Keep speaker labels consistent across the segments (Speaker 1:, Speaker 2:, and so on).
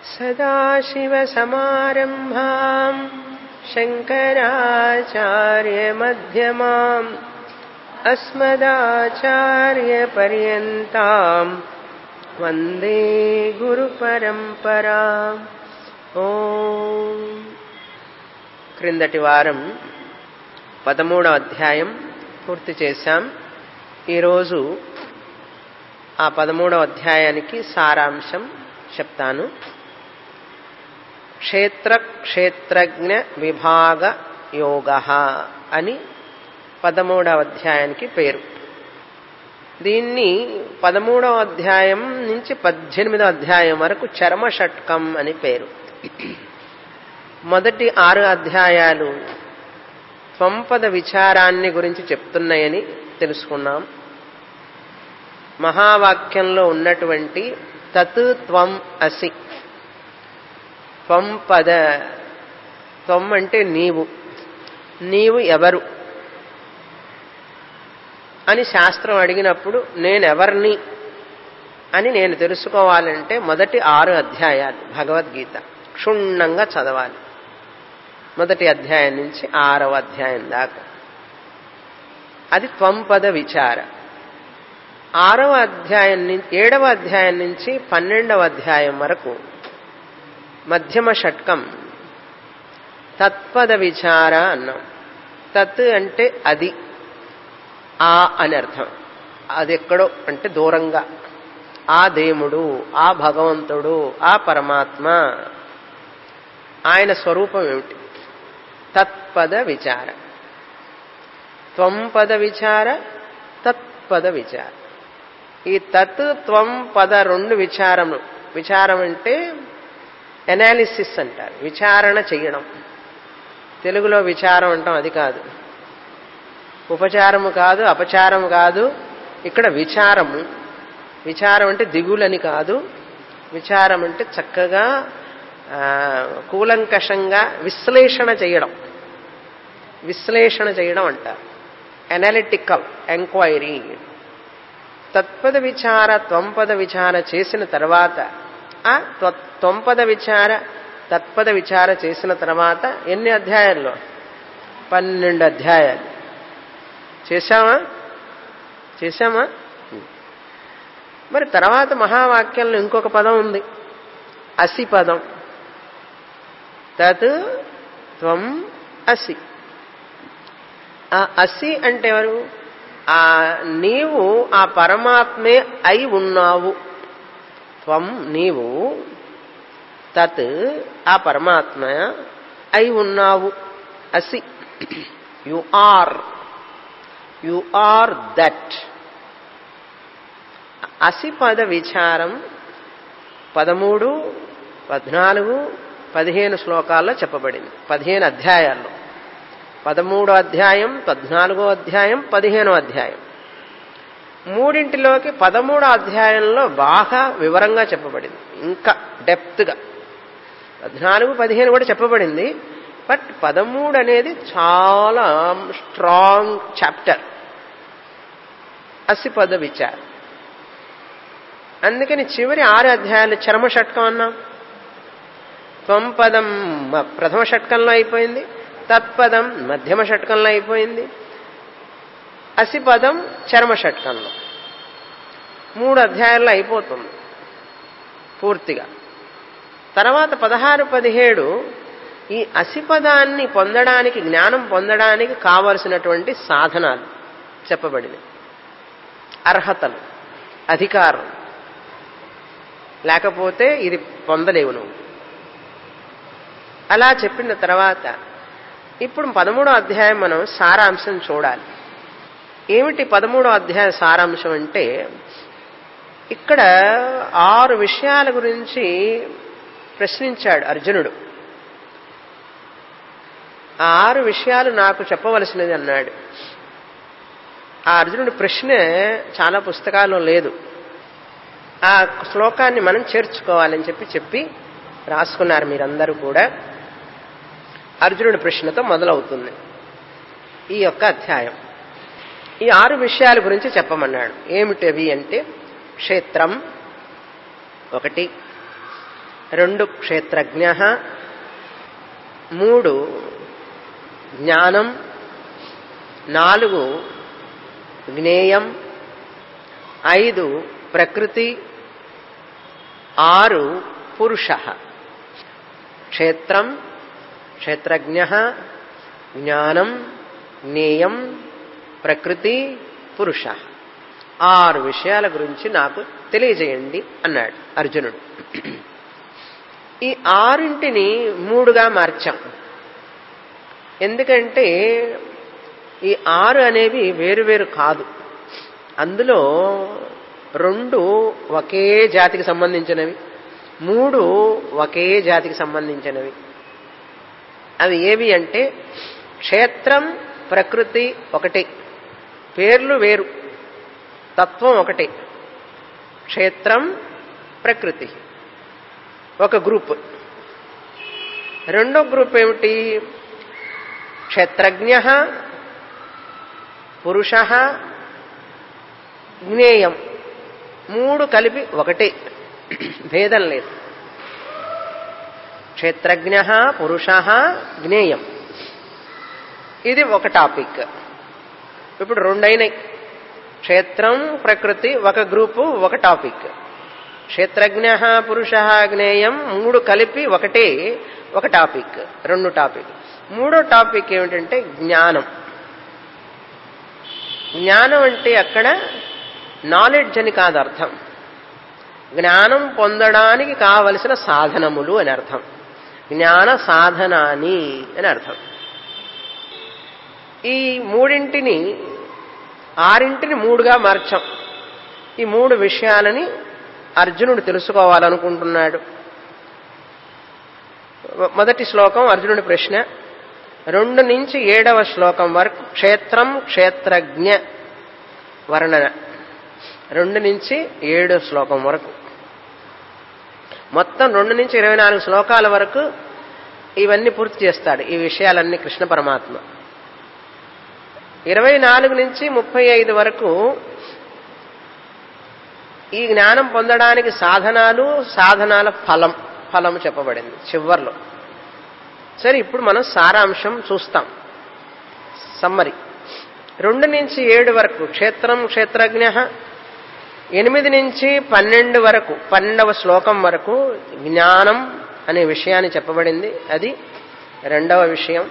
Speaker 1: సదాశివసమారంభాం శంకరాచార్యమధ్యమాం అస్మదాచార్యపర్యంతాం వందే గురుపరంపరాం. ఓం. క్రిందటి వారం 13వ అధ్యాయం పూర్తి చేశాం. ఈరోజు ఆ 13వ అధ్యాయానికి సారాంశం చెప్తాను. క్షేత్ర క్షేత్రజ్ఞ విభాగ యోగ అని 13వ అధ్యాయానికి పేరు. దీన్ని 13వ అధ్యాయం నుంచి 18వ అధ్యాయం వరకు చరమ షట్కం అని పేరు. మొదటి 6 అధ్యాయాలు త్వంపద విచారాన్ని గురించి చెప్తున్నాయని తెలుసుకున్నాం. మహావాక్యంలో ఉన్నటువంటి తత్ త్వం అసి, త్వంపద, త్వం అంటే నీవు, నీవు ఎవరు అని శాస్త్రం అడిగినప్పుడు నేనెవర్ని అని నేను తెలుసుకోవాలంటే మొదటి 6 అధ్యాయాలు భగవద్గీత క్షుణ్ణంగా చదవాలి. మొదటి అధ్యాయం నుంచి 6వ అధ్యాయం దాకా అది త్వంపద విచార. 6వ అధ్యాయం నుంచి 7వ అధ్యాయం నుంచి 12వ అధ్యాయం వరకు మధ్యమ షట్కం తత్పద విచార అన్నాం. తత్ అంటే అది, ఆ అని అర్థం. అది ఎక్కడో అంటే దూరంగా, ఆ దేవుడు, ఆ భగవంతుడు, ఆ పరమాత్మ, ఆయన స్వరూపం ఏమిటి, తత్పద విచార. త్వంపద విచార, తత్పద విచార. ఈ తత్ త్వం పద రెండు విచారము. విచారం అంటే ఎనాలిసిస్ అంటారు, విచారణ చెయ్యడం. తెలుగులో విచారం అంటాం, అది కాదు. ఉపచారము కాదు, అపచారము కాదు, ఇక్కడ విచారము. విచారం అంటే దిగులని కాదు. విచారం అంటే చక్కగా కూలంకషంగా విశ్లేషణ చేయడం. విశ్లేషణ చేయడం అంటారు, ఎనాలిటికల్ ఎంక్వైరీ. తత్పద విచార త్వంపద విచార చేసిన తర్వాత, త్వంపద విచార తత్పద విచార చేసిన తర్వాత ఎన్ని అధ్యాయాల్లో? 12 అధ్యాయాలు చేశామా? మరి తర్వాత మహావాక్యంలో ఇంకొక పదం ఉంది, అసి పదం. తత్ త్వం అసి. ఆ అసి అంటే ఎవరు? ఆ నీవు ఆ పరమాత్మే అయి ఉన్నావు. త్వం నీవు, తత్ ఆ పరమాత్మ అయి ఉన్నావు. అసి you are, you are that. అసి పద విచారం 13, 14, 15 శ్లోకాల్లో చెప్పబడింది. 15 అధ్యాయాల్లో 13వ అధ్యాయం, 14వ అధ్యాయం, 15వ అధ్యాయం. మూడింటిలోకి 13వ అధ్యాయంలో బాగా వివరంగా చెప్పబడింది, ఇంకా డెప్త్గా. 14, 15 కూడా చెప్పబడింది, బట్ 13 అనేది చాలా స్ట్రాంగ్ చాప్టర్, అసిపద విచారం. అందుకని చివరి 6 అధ్యాయాలు చరమ షట్కం అన్నాం. త్వంపదం ప్రథమ షట్కంలో అయిపోయింది, తత్పదం మధ్యమ షట్కంలో అయిపోయింది, అసిపదం చరమ షట్కంలో. 3 అధ్యాయాల్లో అయిపోతుంది పూర్తిగా. తర్వాత 16, 17 ఈ అసిపదాన్ని పొందడానికి, జ్ఞానం పొందడానికి కావలసినటువంటి సాధనాలు చెప్పబడింది, అర్హతలు, అధికారం. లేకపోతే ఇది పొందలేవు నువ్వు. అలా చెప్పిన తర్వాత ఇప్పుడు 13వ అధ్యాయం మనం సారాంశం చూడాలి. ఏమిటి 13వ అధ్యాయ సారాంశం అంటే, ఇక్కడ 6 విషయాల గురించి ప్రశ్నించాడు అర్జునుడు. ఆ 6 విషయాలు నాకు చెప్పవలసినది అన్నాడు. ఆ అర్జునుడి ప్రశ్న చాలా పుస్తకాల్లో లేదు. ఆ శ్లోకాన్ని మనం చేర్చుకోవాలని చెప్పి రాసుకున్నారు మీరందరూ కూడా. అర్జునుడి ప్రశ్నతో మొదలవుతుంది ఈ యొక్క అధ్యాయం. ఈ 6 విషయాల గురించి చెప్పమన్నాడు. ఏమిటవి అంటే, క్షేత్రం 1, 2 క్షేత్రజ్ఞః, 3 జ్ఞానం, 4 జ్ఞేయం, 5 ప్రకృతి, 6 పురుషః. క్షేత్రం, క్షేత్రజ్ఞః, జ్ఞానం, జ్ఞేయం, ప్రకృతి, పురుషః. 6 విషయాల గురించి నాకు తెలియజేయండి అన్నాడు అర్జునుడు. ఈ 6ంటిని 3గా మార్చాం. ఎందుకంటే ఈ 6 అనేవి వేరువేరు కాదు. అందులో 2 ఒకే జాతికి సంబంధించినవి, 3 ఒకే జాతికి సంబంధించినవి. అవి ఏవి అంటే క్షేత్రం, ప్రకృతి ఒకటే, పేర్లు వేరు, తత్వం ఒకటే. క్షేత్రం, ప్రకృతి ఒక గ్రూప్. రెండో గ్రూప్ ఏమిటి? క్షేత్రజ్ఞః, పురుషః, జ్ఞేయం. 3 కలిపి ఒకటే, భేదం లేదు. క్షేత్రజ్ఞః, పురుషః, జ్ఞేయం. ఇది ఒక టాపిక్. ఇప్పుడు 2 అయినాయి. క్షేత్రం, ప్రకృతి ఒక గ్రూపు, ఒక టాపిక్. క్షేత్రజ్ఞః, పురుషః, జ్ఞేయం 3 కలిపి ఒకటే, ఒక టాపిక్, 2 టాపిక్. 3వ టాపిక్ ఏమిటంటే జ్ఞానం. జ్ఞానం అంటే అక్కడ నాలెడ్జ్ అని కాదు అర్థం, జ్ఞానం పొందడానికి కావలసిన సాధనములు అని అర్థం. జ్ఞాన సాధనాని అని అర్థం. ఈ 6ంటిని 3గా మార్చాం. ఈ 3 విషయాలని అర్జునుడు తెలుసుకోవాలనుకుంటున్నాడు. మొదటి శ్లోకం అర్జునుడి ప్రశ్న. 2 నుంచి 7వ శ్లోకం వరకు క్షేత్రం, క్షేత్రజ్ఞ వర్ణన. 2 నుంచి 7 శ్లోకం వరకు మొత్తం 2 నుంచి 24 శ్లోకాల వరకు ఇవన్నీ పూర్తి చేస్తాడు, ఈ విషయాలన్నీ కృష్ణ పరమాత్మ. 24 నుంచి 35 వరకు ఈ జ్ఞానం పొందడానికి సాధనాలు, సాధనాల ఫలం చెప్పబడింది చివర్లో. సరే, ఇప్పుడు మనం సారాంశం చూస్తాం. సమ్మరి. 2 నుంచి 7 వరకు క్షేత్రం, క్షేత్రజ్ఞః. 8 నుంచి 12 వరకు 12వ శ్లోకం వరకు జ్ఞానం అనే విషయాన్ని చెప్పబడింది, అది 2వ విషయం.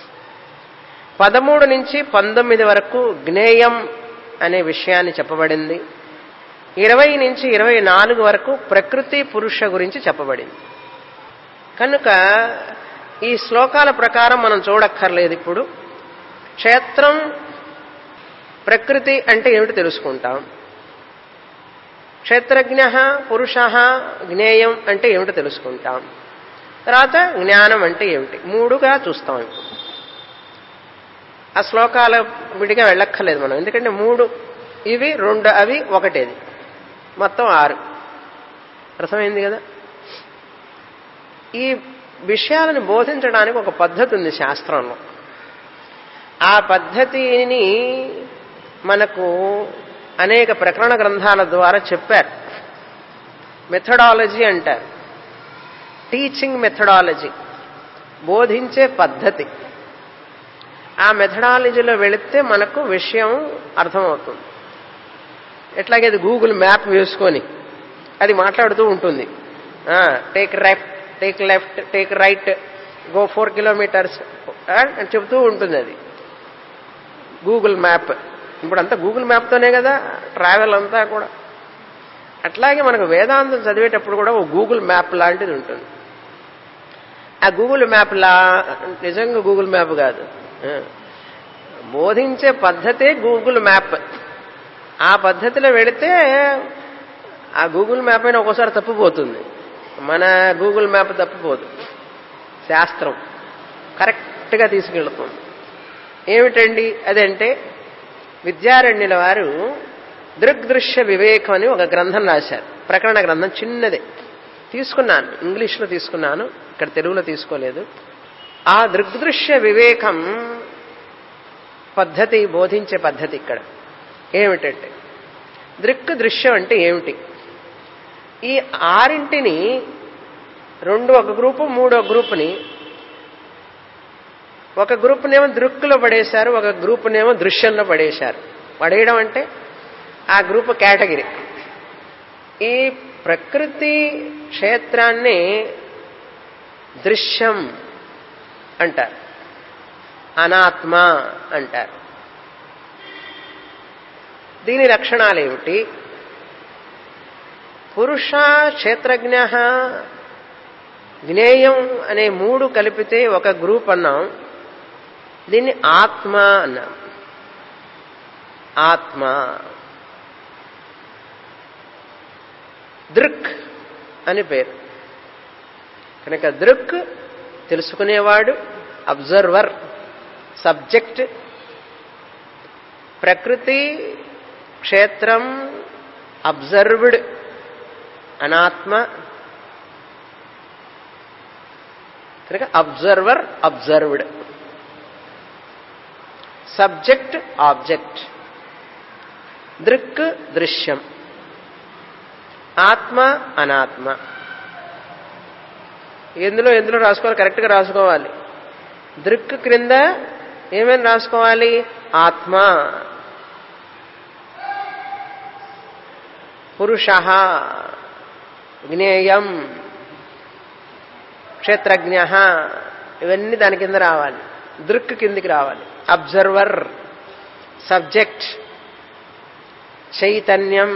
Speaker 1: 13 నుంచి 19 వరకు జ్ఞేయం అనే విషయాన్ని చెప్పబడింది. 20 నుంచి 24 వరకు ప్రకృతి, పురుష గురించి చెప్పబడింది. కనుక ఈ శ్లోకాల ప్రకారం మనం చూడక్కర్లేదు. ఇప్పుడు క్షేత్రం, ప్రకృతి అంటే ఏమిటి తెలుసుకుంటాం. క్షేత్రజ్ఞః, పురుషః, జ్ఞేయం అంటే ఏమిటో తెలుసుకుంటాం. తర్వాత జ్ఞానం అంటే ఏమిటి, 3గా చూస్తాం. ఇప్పుడు ఆ శ్లోకాల విడిగా వెళ్ళక్కర్లేదు మనం, ఎందుకంటే 3 ఇవి, 2 అవి, 1 అది, మొత్తం 6. అర్థమైంది కదా. ఈ విషయాలను బోధించడానికి ఒక పద్ధతి ఉంది శాస్త్రంలో. ఆ పద్ధతిని మనకు అనేక ప్రకరణ గ్రంథాల ద్వారా చెప్పారు. మెథడాలజీ అంటారు, టీచింగ్ మెథడాలజీ, బోధించే పద్ధతి. ఆ మెథడాలజీలో వెళితే మనకు విషయం అర్థమవుతుంది. ఎట్లాగే అది గూగుల్ మ్యాప్ వేసుకొని అది మాట్లాడుతూ ఉంటుంది. Take left, take right, go 4 kilometres అని చెబుతూ ఉంటుంది అది గూగుల్ మ్యాప్. ఇప్పుడు అంతా గూగుల్ మ్యాప్తోనే కదా ట్రావెల్ అంతా కూడా. అట్లాగే మనకు వేదాంతం చదివేటప్పుడు కూడా ఓ గూగుల్ మ్యాప్ లాంటిది ఉంటుంది. ఆ గూగుల్ మ్యాప్ నిజంగా గూగుల్ మ్యాప్ కాదు, బోధించే పద్ధతే గూగుల్ మ్యాప్. ఆ పద్ధతిలో వెళితే ఆ గూగుల్ మ్యాప్ అయినా ఒక్కోసారి తప్పిపోతుంది, మన గూగుల్ మ్యాప్ తప్పిపోదు. శాస్త్రం కరెక్ట్గా తీసుకెళ్తుంది. ఏమిటండి అదంటే, విద్యారణ్యుల వారు దృగ్దృశ్య వివేకం అని ఒక గ్రంథం రాశారు, ప్రకరణ గ్రంథం. చిన్నదే తీసుకున్నాను, ఇంగ్లీష్లో తీసుకున్నాను, ఇక్కడ తెలుగులో తీసుకోలేదు. ఆ దృగ్దృశ్య వివేకం పద్ధతి, బోధించే పద్ధతి ఇక్కడ ఏమిటంటే, దృక్ దృశ్యం అంటే ఏమిటి, ఈ 6ంటిని రెండు ఒక గ్రూపు, మూడో గ్రూపుని ఒక గ్రూపునేమో దృక్కులో పడేశారు, ఒక గ్రూపునేమో దృశ్యంలో పడేశారు. పడేయడం అంటే ఆ గ్రూప్ కేటగిరీ. ఈ ప్రకృతి క్షేత్రాన్ని దృశ్యం అంటారు, అనాత్మ అంటారు. దీని లక్షణాలు ఏమిటి? పురుష, క్షేత్రజ్ఞ, జ్ఞేయం అనే మూడు కలిపితే ఒక గ్రూప్ అన్నాం. దీన్ని ఆత్మ అన్నాం. ఆత్మ. దృక్ అని పేరు. కనుక దృక్ తెలుసుకునేవాడు, అబ్జర్వర్, సబ్జెక్ట్. ప్రకృతి, క్షేత్రం అబ్జర్వ్డ్, అనాత్మ. కనుక అబ్జర్వర్, అబ్జర్వ్డ్. Subject, object. దృక్ దృశ్యం, ఆత్మ అనాత్మ. ఎందులో ఎందులో రాసుకోవాలి? కరెక్ట్గా రాసుకోవాలి. దృక్ క్రింద ఏమేమి రాసుకోవాలి? ఆత్మ, పురుష, జ్ఞేయం, క్షేత్రజ్ఞ, ఇవన్నీ దాని కింద రావాలి. దృక్ కిందికి రావాలి. అబ్జర్వర్, సబ్జెక్ట్, చైతన్యం.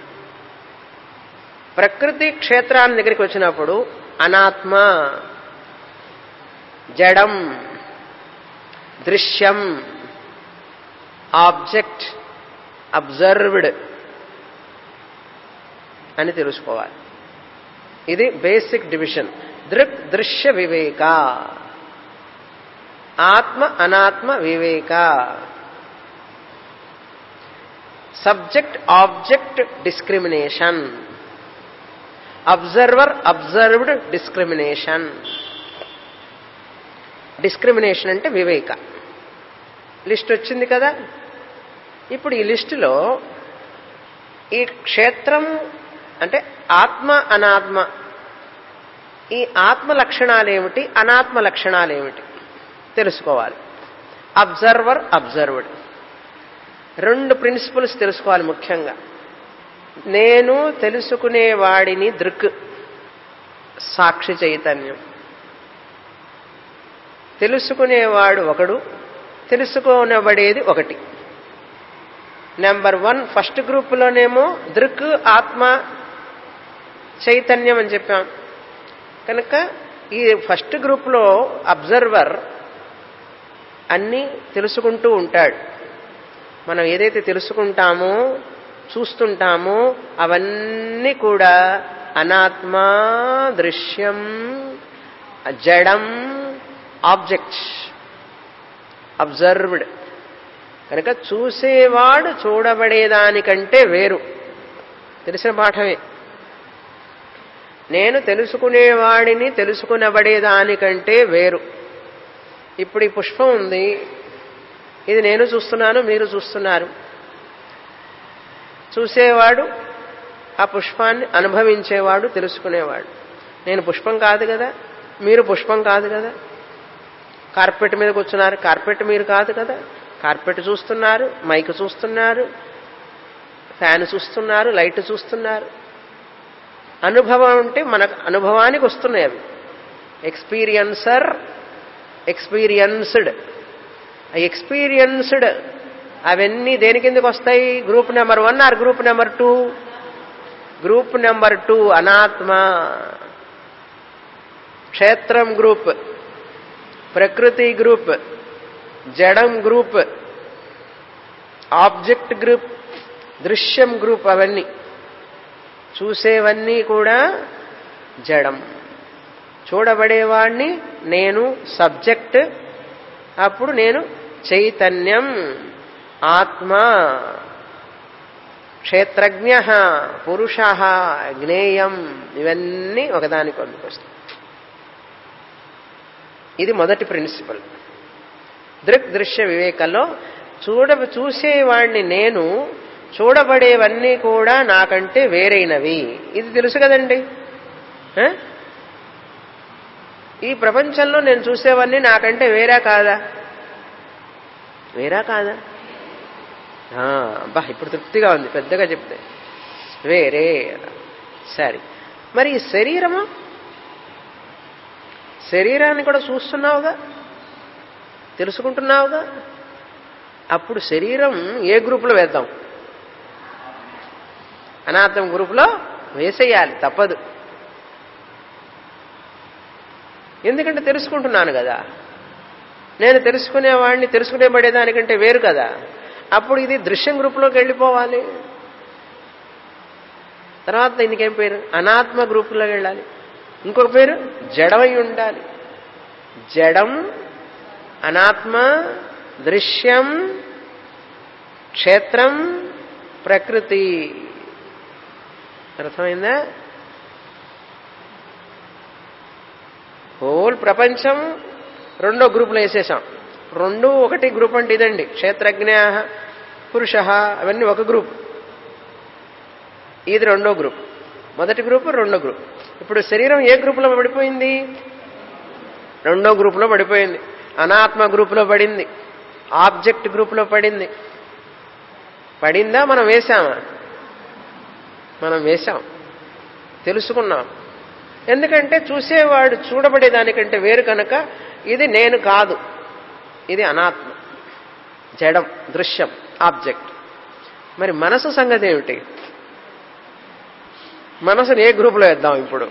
Speaker 1: ప్రకృతి క్షేత్రాన్ని దగ్గరికి వచ్చినప్పుడు అనాత్మ, జడం, దృశ్యం, ఆబ్జెక్ట్, అబ్జర్వ్డ్ అని తెలుసుకోవాలి. ఇది బేసిక్ డివిజన్. దృక్ దృశ్య వివేక, ఆత్మ అనాత్మ వివేక. Subject object discrimination, observer observed discrimination. Discrimination అంటే వివేక. లిస్ట్ వచ్చింది కదా. ఇప్పుడు ఈ లిస్టులో ఈ క్షేత్రం అంటే ఆత్మ అనాత్మ, ఈ ఆత్మ లక్షణాలు ఏమిటి, అనాత్మ లక్షణాలు ఏమిటి తెలుసుకోవాలి. Observer, observed. రెండు ప్రిన్సిపల్స్ తెలుసుకోవాలి ముఖ్యంగా. నేను తెలుసుకునేవాడిని దృక్, సాక్షి చైతన్యం. తెలుసుకునేవాడు ఒకడు, తెలుసుకోనబడేది ఒకటి. నెంబర్ 1 ఫస్ట్ గ్రూపులోనేమో దృక్, ఆత్మ, చైతన్యం అని చెప్పాం. కనుక ఈ ఫస్ట్ గ్రూప్లో అబ్జర్వర్ అన్నీ తెలుసుకుంటూ ఉంటాడు. మనం ఏదైతే తెలుసుకుంటామో, చూస్తుంటామో అవన్నీ కూడా అనాత్మ, దృశ్యం, జడం, ఆబ్జెక్ట్, అబ్జర్వ్డ్. కనుక చూసేవాడు చూడబడేదానికంటే వేరు. తెలిసిన పాఠమే. నేను తెలుసుకునేవాడిని తెలుసుకునబడేదానికంటే వేరు. ఇప్పుడు ఈ పుష్పం ఉంది, ఇది నేను చూస్తున్నాను, మీరు చూస్తున్నారు. చూసేవాడు ఆ పుష్పాన్ని అనుభవించేవాడు, తెలుసుకునేవాడు. నేను పుష్పం కాదు కదా, మీరు పుష్పం కాదు కదా. కార్పెట్ మీద కూర్చున్నారు, కార్పెట్ మీరు కాదు కదా. కార్పెట్ చూస్తున్నారు, మైక్ చూస్తున్నారు, ఫ్యాన్ చూస్తున్నారు, లైట్ చూస్తున్నారు. అనుభవం అంటే మన అనుభవానికి వస్తున్నాయి అవి. Experiencer, experienced. ఎక్స్పీరియన్స్డ్ అవన్నీ దేని కిందకి వస్తాయి? Group number 1 or group number 2? Group number 2 అనాత్మ. క్షేత్రం గ్రూప్, ప్రకృతి గ్రూప్, జడం గ్రూప్, ఆబ్జెక్ట్ గ్రూప్, దృశ్యం గ్రూప్. అవన్నీ చూసేవన్నీ కూడా జడం. చూడబడేవాణ్ణి నేను, సబ్జెక్ట్. అప్పుడు నేను చైతన్యం, ఆత్మ, క్షేత్రజ్ఞ, పురుష, జ్ఞేయం. ఇవన్నీ ఒకదానికి వస్తాయి. ఇది మొదటి ప్రిన్సిపల్. దృక్ దృశ్య వివేకంలో చూసేవాణ్ణి నేను, చూడబడేవన్నీ కూడా నాకంటే వేరైనవి. ఇది తెలుసు కదండి. ఈ ప్రపంచంలో నేను చూసేవన్నీ నాకంటే వేరా కాదా? వేరా కాదా? అబ్బా ఇప్పుడు తృప్తిగా ఉంది పెద్దగా చెప్తే. వేరే. సరే, మరి ఈ శరీరము, శరీరాన్ని కూడా చూస్తున్నావుగా, తెలుసుకుంటున్నావుగా. అప్పుడు శరీరం ఏ గ్రూపులో వేద్దాం? అనాత్మ గ్రూపులో వేసేయాలి, తప్పదు. ఎందుకంటే తెలుసుకుంటున్నాను కదా, నేను తెలుసుకునేవాడిని తెలుసుకునేబడేదానికంటే వేరు కదా. అప్పుడు ఇది దృశ్యం గ్రూపులోకి వెళ్ళిపోవాలి. తర్వాత దీనికేం పేరు? అనాత్మ గ్రూపులోకి వెళ్ళాలి. ఇంకొక పేరు జడమై ఉండాలి. జడం, అనాత్మ, దృశ్యం, క్షేత్రం, ప్రకృతి. అర్థమైందా? హోల్ ప్రపంచం రెండో గ్రూపులో వేసేసాం. రెండు ఒకటి గ్రూప్ అంటే ఇదండి. క్షేత్రజ్ఞ, పురుష అవన్నీ ఒక గ్రూప్. ఇది రెండో గ్రూప్. మొదటి గ్రూప్, రెండో గ్రూప్. ఇప్పుడు శరీరం ఏ గ్రూపులో పడిపోయింది? రెండో గ్రూపులో పడిపోయింది. అనాత్మ గ్రూపులో పడింది, ఆబ్జెక్ట్ గ్రూపులో పడింది. పడిందా? మనం వేశామా? మనం వేశాం, తెలుసుకున్నాం. ఎందుకంటే చూసేవాడు చూడబడేదానికంటే వేరు కనుక ఇది నేను కాదు, ఇది అనాత్మ, జడం, దృశ్యం, ఆబ్జెక్ట్. మరి మనసు సంగతి ఏమిటి? మనసుని ఏ గ్రూపులో వేద్దాం? ఇప్పుడు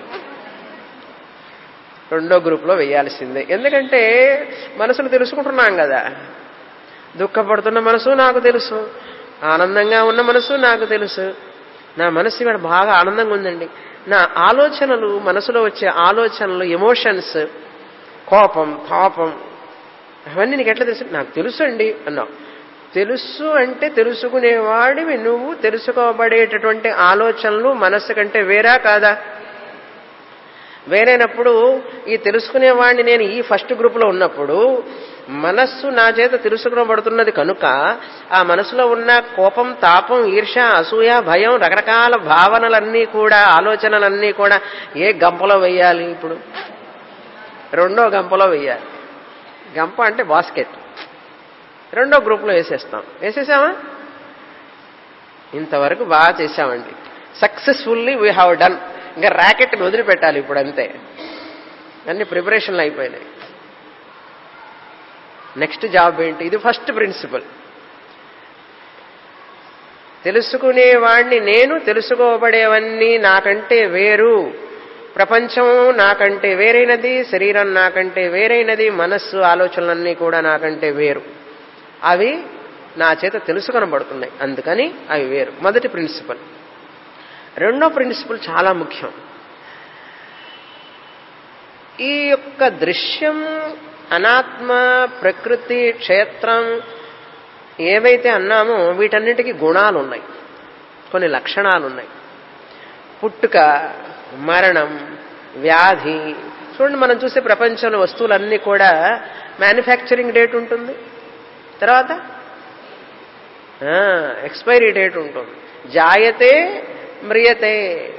Speaker 1: రెండో గ్రూపులో వేయాల్సిందే. ఎందుకంటే మనసును తెలుసుకుంటున్నాం కదా. దుఃఖపడుతున్న మనసు నాకు తెలుసు, ఆనందంగా ఉన్న మనసు నాకు తెలుసు. నా మనసు ఇక్కడ బాగా ఆనందంగా ఉందండి. నా ఆలోచనలు, మనసులో వచ్చే ఆలోచనలు, ఎమోషన్స్, కోపం, తాపం, అవన్నీ నీకు ఎట్లా తెలుసు? నాకు తెలుసు అండి అన్నావు. తెలుసు అంటే తెలుసుకునేవాడివి నువ్వు. తెలుసుకోబడేటటువంటి ఆలోచనలు మనస్సు కంటే వేరా కాదా? వేరైనప్పుడు ఈ తెలుసుకునేవాడిని నేను ఈ ఫస్ట్ గ్రూపులో ఉన్నప్పుడు మనస్సు నా చేత తెలుసుకునబడుతున్నది కనుక ఆ మనసులో ఉన్న కోపం, తాపం, ఈర్ష, అసూయ, భయం, రకరకాల భావనలన్నీ కూడా, ఆలోచనలన్నీ కూడా ఏ గంపలో వెయ్యాలి? ఇప్పుడు రెండో గంపలో వెయ్యాలి. గంప అంటే బాస్కెట్. రెండో గ్రూప్లో వేసేస్తాం. వేసేసామా? ఇంతవరకు బాగా చేశామండి, సక్సెస్ఫుల్లీ వీ హ్యావ్ డన్. ఇంకా ర్యాకెట్ని వదిలిపెట్టాలి ఇప్పుడు, అంతే. అన్ని ప్రిపరేషన్లు అయిపోయినాయి. నెక్స్ట్ జాబ్ ఏంటి? ఇది ఫస్ట్ ప్రిన్సిపల్. తెలుసుకునేవాణ్ణి నేను, తెలుసుకోబడేవన్నీ నాకంటే వేరు. ప్రపంచం నాకంటే వేరైనది, శరీరం నాకంటే వేరైనది, మనస్సు, ఆలోచనలన్నీ కూడా నాకంటే వేరు. అవి నా చేత తెలుసుకొనబడుతున్నాయి, అందుకని అవి వేరు. మొదటి ప్రిన్సిపల్. రెండో ప్రిన్సిపల్ చాలా ముఖ్యం. ఈ యొక్క దృశ్యం, అనాత్మ, ప్రకృతి, క్షేత్రం ఏవైతే అన్నామో వీటన్నిటికీ గుణాలు ఉన్నాయి, కొన్ని లక్షణాలు ఉన్నాయి. పుట్టుక, మరణం, వ్యాధి. చూడండి, మనం చూసే ప్రపంచంలో వస్తువులన్నీ కూడా మ్యానుఫ్యాక్చరింగ్ డేట్ ఉంటుంది, తర్వాత ఎక్స్పైరీ డేట్ ఉంటుంది. జాయతే మ్రియతే,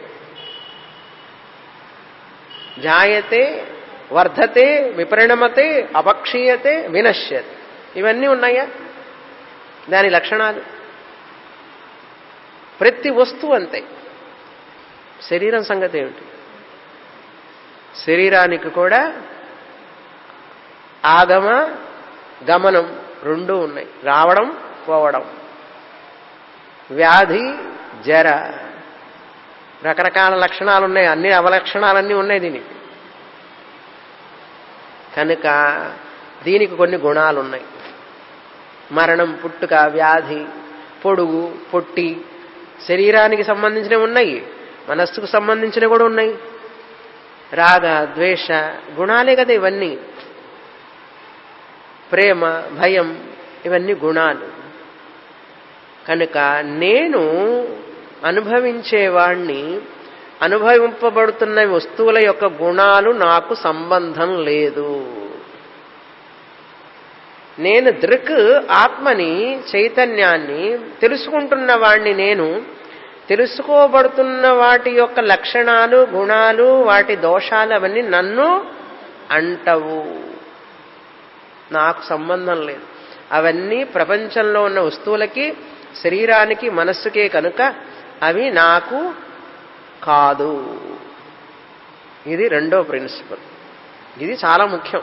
Speaker 1: జాయతే, వర్ధతే, విపరిణమతే, అపక్షీయతే, వినశ్యతే. ఇవన్నీ ఉన్నాయా దాని లక్షణాలు? ప్రతి వస్తువు అంతే. శరీరం సంగతి ఏమిటి? శరీరానికి కూడా ఆగమ గమనం రెండూ ఉన్నాయి, రావడం పోవడం. వ్యాధి, జర, రకరకాల లక్షణాలు ఉన్నాయి, అన్ని అవలక్షణాలన్నీ ఉన్నాయి దీనికి. కనుక దీనికి కొన్ని గుణాలు ఉన్నాయి. మరణం, పుట్టుక, వ్యాధి, పొడుగు, పొట్టి, శరీరానికి సంబంధించినవి ఉన్నాయి, మనస్సుకు సంబంధించినవి కూడా ఉన్నాయి. రాగ, ద్వేష గుణాలే కదా ఇవన్నీ. ప్రేమ, భయం ఇవన్నీ గుణాలు. కనుక నేను అనుభవించేవాణ్ణి, అనుభవింపబడుతున్న వస్తువుల యొక్క గుణాలు నాకు సంబంధం లేదు. నేను దృక్ ఆత్మని, చైతన్యాన్ని, తెలుసుకుంటున్న వాణ్ణి నేను. తెలుసుకోబడుతున్న వాటి యొక్క లక్షణాలు, గుణాలు, వాటి దోషాలు అవన్నీ నన్ను అంటవు, నాకు సంబంధం లేదు. అవన్నీ ప్రపంచంలో ఉన్న వస్తువులకి, శరీరానికి, మనస్సుకే కనుక అవి నాకు కాదు. ఇది రెండో ప్రిన్సిపల్. ఇది చాలా ముఖ్యం.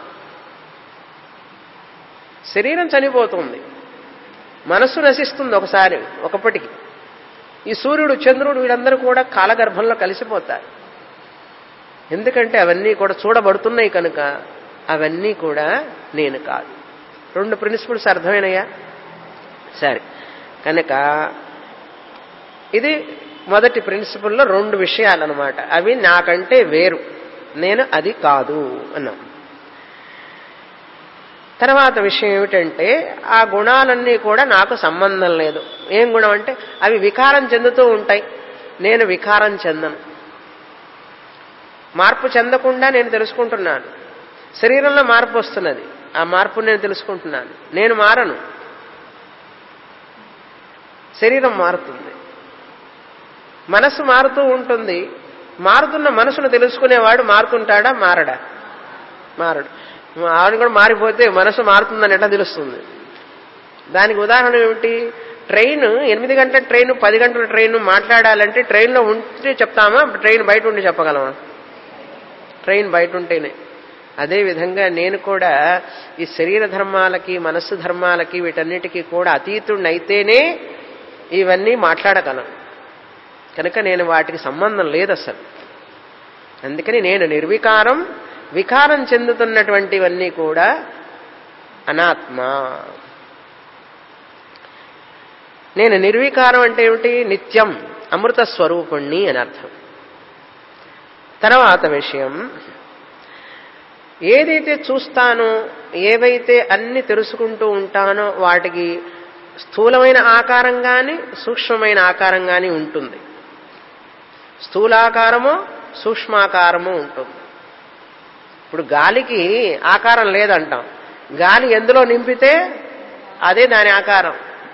Speaker 1: శరీరం చనిపోతుంది, మనస్సు నశిస్తుంది ఒకసారి, ఒకప్పటికి. ఈ సూర్యుడు, చంద్రుడు వీళ్ళందరూ కూడా కాలగర్భంలో కలిసిపోతారు. ఎందుకంటే అవన్నీ కూడా చూడబడుతున్నాయి కనుక అవన్నీ కూడా నేను కాదు. రెండు ప్రిన్సిపల్స్ అర్థమైనయా? సరే, కనుక ఇది మొదటి ప్రిన్సిపల్లో రెండు విషయాలన్నమాట. అవి నాకంటే వేరు, నేను అది కాదు అన్నాం. తర్వాత విషయం ఏమిటంటే ఆ గుణాలన్నీ కూడా నాకు సంబంధం లేదు. ఏం గుణం అంటే అవి వికారం చెందుతూ ఉంటాయి, నేను వికారం చెందను. మార్పు చెందకుండా నేను తెలుసుకుంటున్నాను. శరీరంలో మార్పు వస్తున్నది, ఆ మార్పు నేను తెలుసుకుంటున్నాను. నేను మారను, శరీరం మారుతుంది. మనస్సు మారుతూ ఉంటుంది. మారుతున్న మనసును తెలుసుకునేవాడు మారుతుంటాడా? మారడా? మారడు. ఆవిడ కూడా మారిపోతే మనసు మారుతుందని ఎట్లా తెలుస్తుంది? దానికి ఉదాహరణ ఏమిటి? ట్రైన్, 8 గంటల ట్రైన్, 10 గంటల ట్రైన్ మాట్లాడాలంటే ట్రైన్లో ఉంటే చెప్తామా, ట్రైన్ బయట ఉండి చెప్పగలమా? ట్రైన్ బయట ఉంటేనే. అదేవిధంగా నేను కూడా ఈ శరీర ధర్మాలకి, మనస్సు ధర్మాలకి, వీటన్నిటికీ కూడా అతీతుడిని అయితేనే ఇవన్నీ మాట్లాడగలను. కనుక నేను వాటికి సంబంధం లేదు అసలు. అందుకని నేను నిర్వికారం. వికారం చెందుతున్నటువంటివన్నీ కూడా అనాత్మ. నేను నిర్వికారం అంటే ఏమిటి? నిత్యం, అమృత స్వరూపుణ్ణి అని అర్థం. తర్వాత విషయం, ఏదైతే చూస్తానో, ఏవైతే అన్ని తెలుసుకుంటూ ఉంటానో వాటికి స్థూలమైన ఆకారం కానీ సూక్ష్మమైన ఆకారం కానీ ఉంటుంది. స్థూలాకారము సూక్ష్మాకారము ఉంటుంది. ఇప్పుడు గాలికి ఆకారం లేదంటాం, గాలి ఎందులో నింపితే అదే దాని ఆకారం.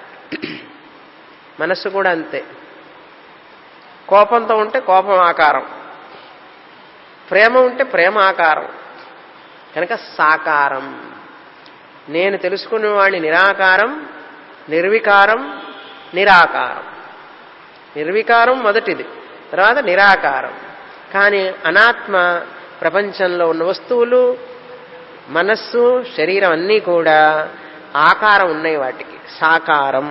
Speaker 1: మనస్సు కూడా అంతే. కోపంతో ఉంటే కోపం ఆకారం, ప్రేమ ఉంటే ప్రేమ ఆకారం. కనుక సాకారం. నేను తెలుసుకునేవాడిని నిరాకారం, నిర్వికారం, నిరాకారం. నిర్వికారం మొదటిది, తర్వాత నిరాకారం. కానీ అనాత్మ ప్రపంచంలో ఉన్న వస్తువులు, మనస్సు, శరీరం అన్నీ కూడా ఆకారం ఉన్నాయి. వాటికి సాకారం.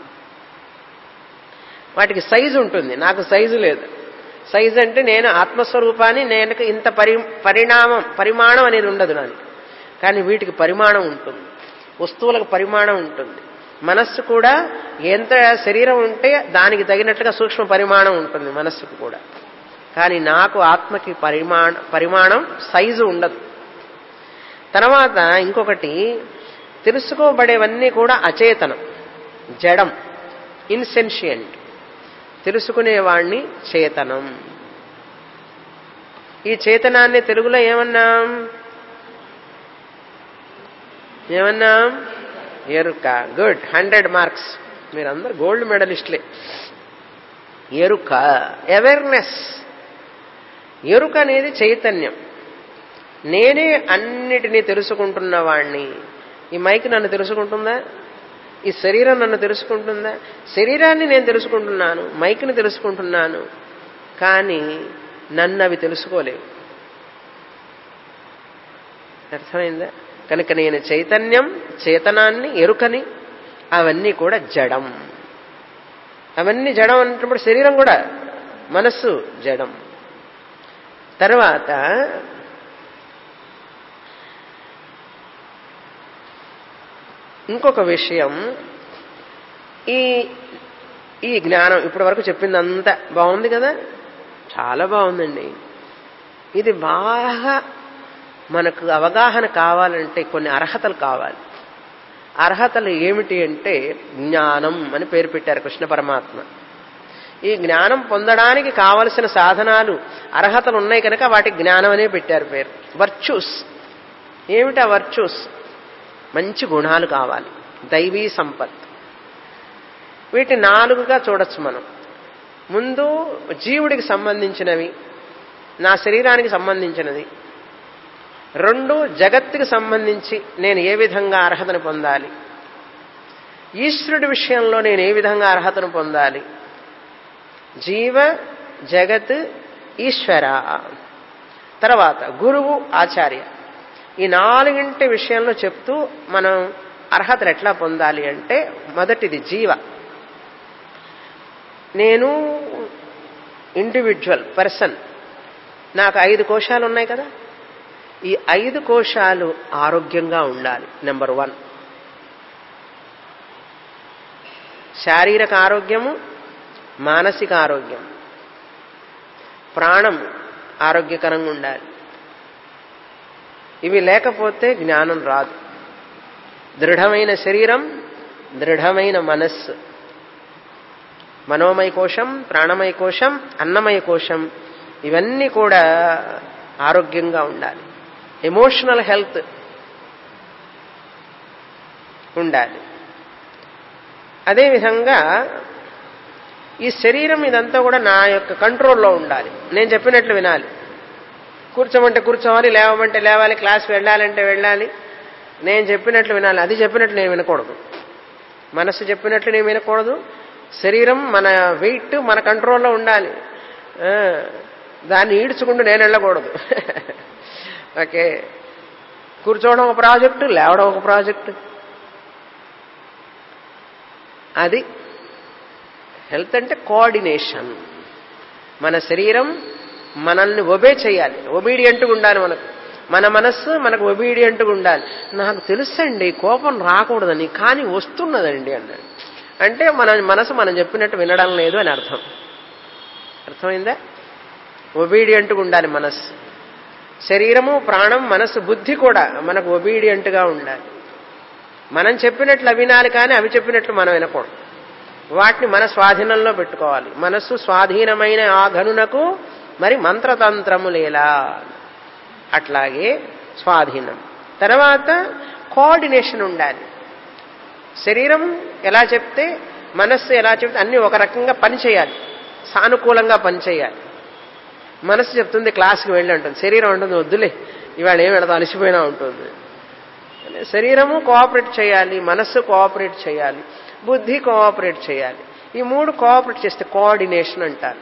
Speaker 1: వాటికి సైజు ఉంటుంది, నాకు సైజు లేదు. సైజు అంటే నేను ఆత్మస్వరూపాన్ని, నేను ఇంత పరిమాణం అనేది ఉండదు నాకు. కానీ వీటికి పరిమాణం ఉంటుంది, వస్తువులకు పరిమాణం ఉంటుంది. మనస్సు కూడా ఎంత శరీరం ఉంటే దానికి తగినట్లుగా సూక్ష్మ పరిమాణం ఉంటుంది మనస్సుకు కూడా. కానీ నాకు ఆత్మకి పరిమాణం సైజు ఉండదు. తర్వాత ఇంకొకటి, తెలుసుకోబడేవన్నీ కూడా అచేతనం, జడం, ఇన్సెన్షియంట్. తెలుసుకునేవాణ్ణి చేతనం. ఈ చేతనాన్ని తెలుగులో ఏమన్నాం? ఎరుక. Good, 100 marks. మీరందరూ గోల్డ్ మెడలిస్టులే. ఎరుక, అవేర్నెస్. ఎరుక అనేది చైతన్యం. నేనే అన్నిటినీ తెలుసుకుంటున్నవాణ్ణి. ఈ మైక్ నన్ను తెలుసుకుంటుందా? ఈ శరీరం నన్ను తెలుసుకుంటుందా? శరీరాన్ని నేను తెలుసుకుంటున్నాను, మైక్ని తెలుసుకుంటున్నాను, కానీ నన్ను అవి తెలుసుకోలేవు. అర్థమైందా? కనుక నేను చైతన్యం, చేతనాన్ని, ఎరుకని. అవన్నీ కూడా జడం. అవన్నీ జడం అన్నప్పుడు శరీరం కూడా, మనస్సు జడం. తర్వాత ఇంకొక విషయం, ఈ జ్ఞానం ఇప్పటి వరకు చెప్పిందంతా బాగుంది కదా, చాలా బాగుందండి. ఇది బాగా మనకు అవగాహన కావాలంటే కొన్ని అర్హతలు కావాలి. అర్హతలు ఏమిటి అంటే జ్ఞానం అని పేరు పెట్టారు కృష్ణ పరమాత్మ. ఈ జ్ఞానం పొందడానికి కావలసిన సాధనాలు, అర్హతలు ఉన్నాయి కనుక వాటికి జ్ఞానం అనే పెట్టారు పేరు. వర్చ్యూస్. ఏమిటి ఆ వర్చ్యూస్? మంచి గుణాలు కావాలి, దైవీ సంపత్. వీటి 4గా చూడొచ్చు మనం. ముందు జీవుడికి సంబంధించినవి, నా శరీరానికి సంబంధించినది. రెండు, జగత్తుకు సంబంధించి నేను ఏ విధంగా అర్హతను పొందాలి, ఈశ్వరుడి విషయంలో నేను ఏ విధంగా అర్హతను పొందాలి. జీవ, జగత్, ఈశ్వర. తర్వాత గురువు, ఆచార్య. ఈ నాలుగింటి విషయంలో చెప్తూ మనం అర్హతలు ఎట్లా పొందాలి అంటే, మొదటిది జీవ. నేను ఇండివిజువల్ పర్సన్, నాకు 5 కోశాలు ఉన్నాయి కదా, ఈ 5 కోశాలు ఆరోగ్యంగా ఉండాలి. నెంబర్ 1 శారీరక ఆరోగ్యము, మానసిక ఆరోగ్యం, ప్రాణం ఆరోగ్యకరంగా ఉండాలి. ఇవి లేకపోతే జ్ఞానం రాదు. దృఢమైన శరీరం, దృఢమైన మనస్సు, మనోమయ కోశం, ప్రాణమయ కోశం, అన్నమయ కోశం, ఇవన్నీ కూడా ఆరోగ్యంగా ఉండాలి. ఎమోషనల్ హెల్త్ ఉండాలి. అదేవిధంగా ఈ శరీరం ఇదంతా కూడా నా యొక్క కంట్రోల్లో ఉండాలి. నేను చెప్పినట్లు వినాలి. కూర్చోమంటే కూర్చోవాలి, లేవమంటే లేవాలి, క్లాస్ వెళ్ళాలంటే వెళ్ళాలి, నేను చెప్పినట్లు వినాలి. అది చెప్పినట్లు నేను వినకూడదు. మనసు చెప్పినట్లు నేను వినకూడదు. శరీరం మన వెయిట్ మన కంట్రోల్లో ఉండాలి. దాన్ని ఈడ్చుకుంటూ నేను వెళ్ళకూడదు. ఓకే, కూర్చోవడం ఒక ప్రాజెక్టు, లేవడం ఒక ప్రాజెక్టు. అది హెల్త్ అంటే కోఆర్డినేషన్. మన శరీరం మనల్ని ఒబే చేయాలి, ఒబీడియంట్గా ఉండాలి. మన మనస్సు మనకు ఒబీడియంట్గా ఉండాలి. నాకు తెలుసండి కోపం రాకూడదని, కానీ వస్తున్నదండి అన్నాడు అంటే మన మనసు మనం చెప్పినట్టు వినడం లేదు అని అర్థం. అర్థమైందా? ఒబీడియంట్గా ఉండాలి మనస్సు. శరీరము, ప్రాణం, మనస్సు, బుద్ధి కూడా మనకు ఒబీడియంట్గా ఉండాలి. మనం చెప్పినట్లు వినాలి, కానీ అవి చెప్పినట్లు మనం వినకూడదు. వాటిని మన స్వాధీనంలో పెట్టుకోవాలి. మనస్సు స్వాధీనమైన ఆ ఘనునకు మరి మంత్రతంత్రములేలా, అట్లాగే స్వాధీనం. తర్వాత కోఆర్డినేషన్ ఉండాలి. శరీరం ఎలా చెప్తే, మనస్సు ఎలా చెప్తే అన్నీ ఒక రకంగా పనిచేయాలి, సానుకూలంగా పనిచేయాలి. మనస్సు చెప్తుంది క్లాస్కి వెళ్ళి అంటుంది, శరీరం అంటుంది వద్దులే ఇవాళ ఏం వెళదాం అలసిపోయినా ఉంటుంది. శరీరము కోఆపరేట్ చేయాలి, మనస్సు కోఆపరేట్ చేయాలి, బుద్ధి కోఆపరేట్ చేయాలి. ఈ 3 కోఆపరేట్ చేస్తే కోఆర్డినేషన్ అంటారు.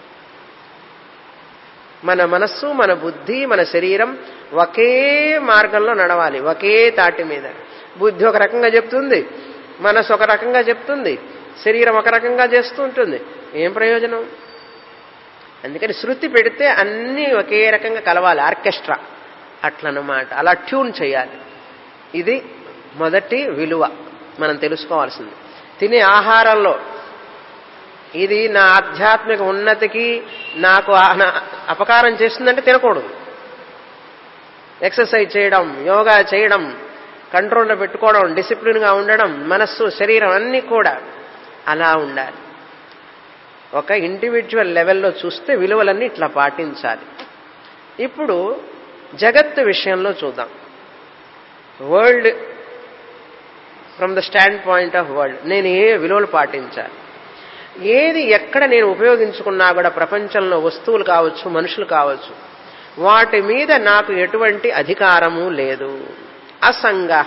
Speaker 1: మన మనస్సు, మన బుద్ధి, మన శరీరం ఒకే మార్గంలో నడవాలి, ఒకే తాటి మీద. బుద్ధి ఒక రకంగా చెప్తుంది, మనస్సు ఒక రకంగా చెప్తుంది, శరీరం ఒక రకంగా చేస్తూ ఉంటుంది. ఏం ప్రయోజనం? అందుకని శృతి పెడితే అన్నీ ఒకే రకంగా కలవాలి, ఆర్కెస్ట్రా అట్లన్నమాట. అలా ట్యూన్ చేయాలి. ఇది మొదటి విలువ మనం తెలుసుకోవాల్సింది. తినే ఆహారంలో ఇది నా ఆధ్యాత్మిక ఉన్నతికి నాకు అపకారం చేస్తుందంటే తినకూడదు. ఎక్సర్సైజ్ చేయడం, యోగా చేయడం, కంట్రోల్లో పెట్టుకోవడం, డిసిప్లిన్గా ఉండడం, మనస్సు, శరీరం అన్నీ కూడా అలా ఉండాలి. ఒక ఇండివిజువల్ లెవెల్లో చూస్తే విలువలన్నీ ఇట్లా పాటించాలి. ఇప్పుడు జగత్తు విషయంలో చూద్దాం. World, from the stand point of world, నేను ఏ విలువలు పాటించాలి, ఏది ఎక్కడ నేను ఉపయోగించుకున్నా కూడా ప్రపంచంలో వస్తువులు కావచ్చు, మనుషులు కావచ్చు, వాటి మీద నాకు ఎటువంటి అధికారము లేదు. అసంగః,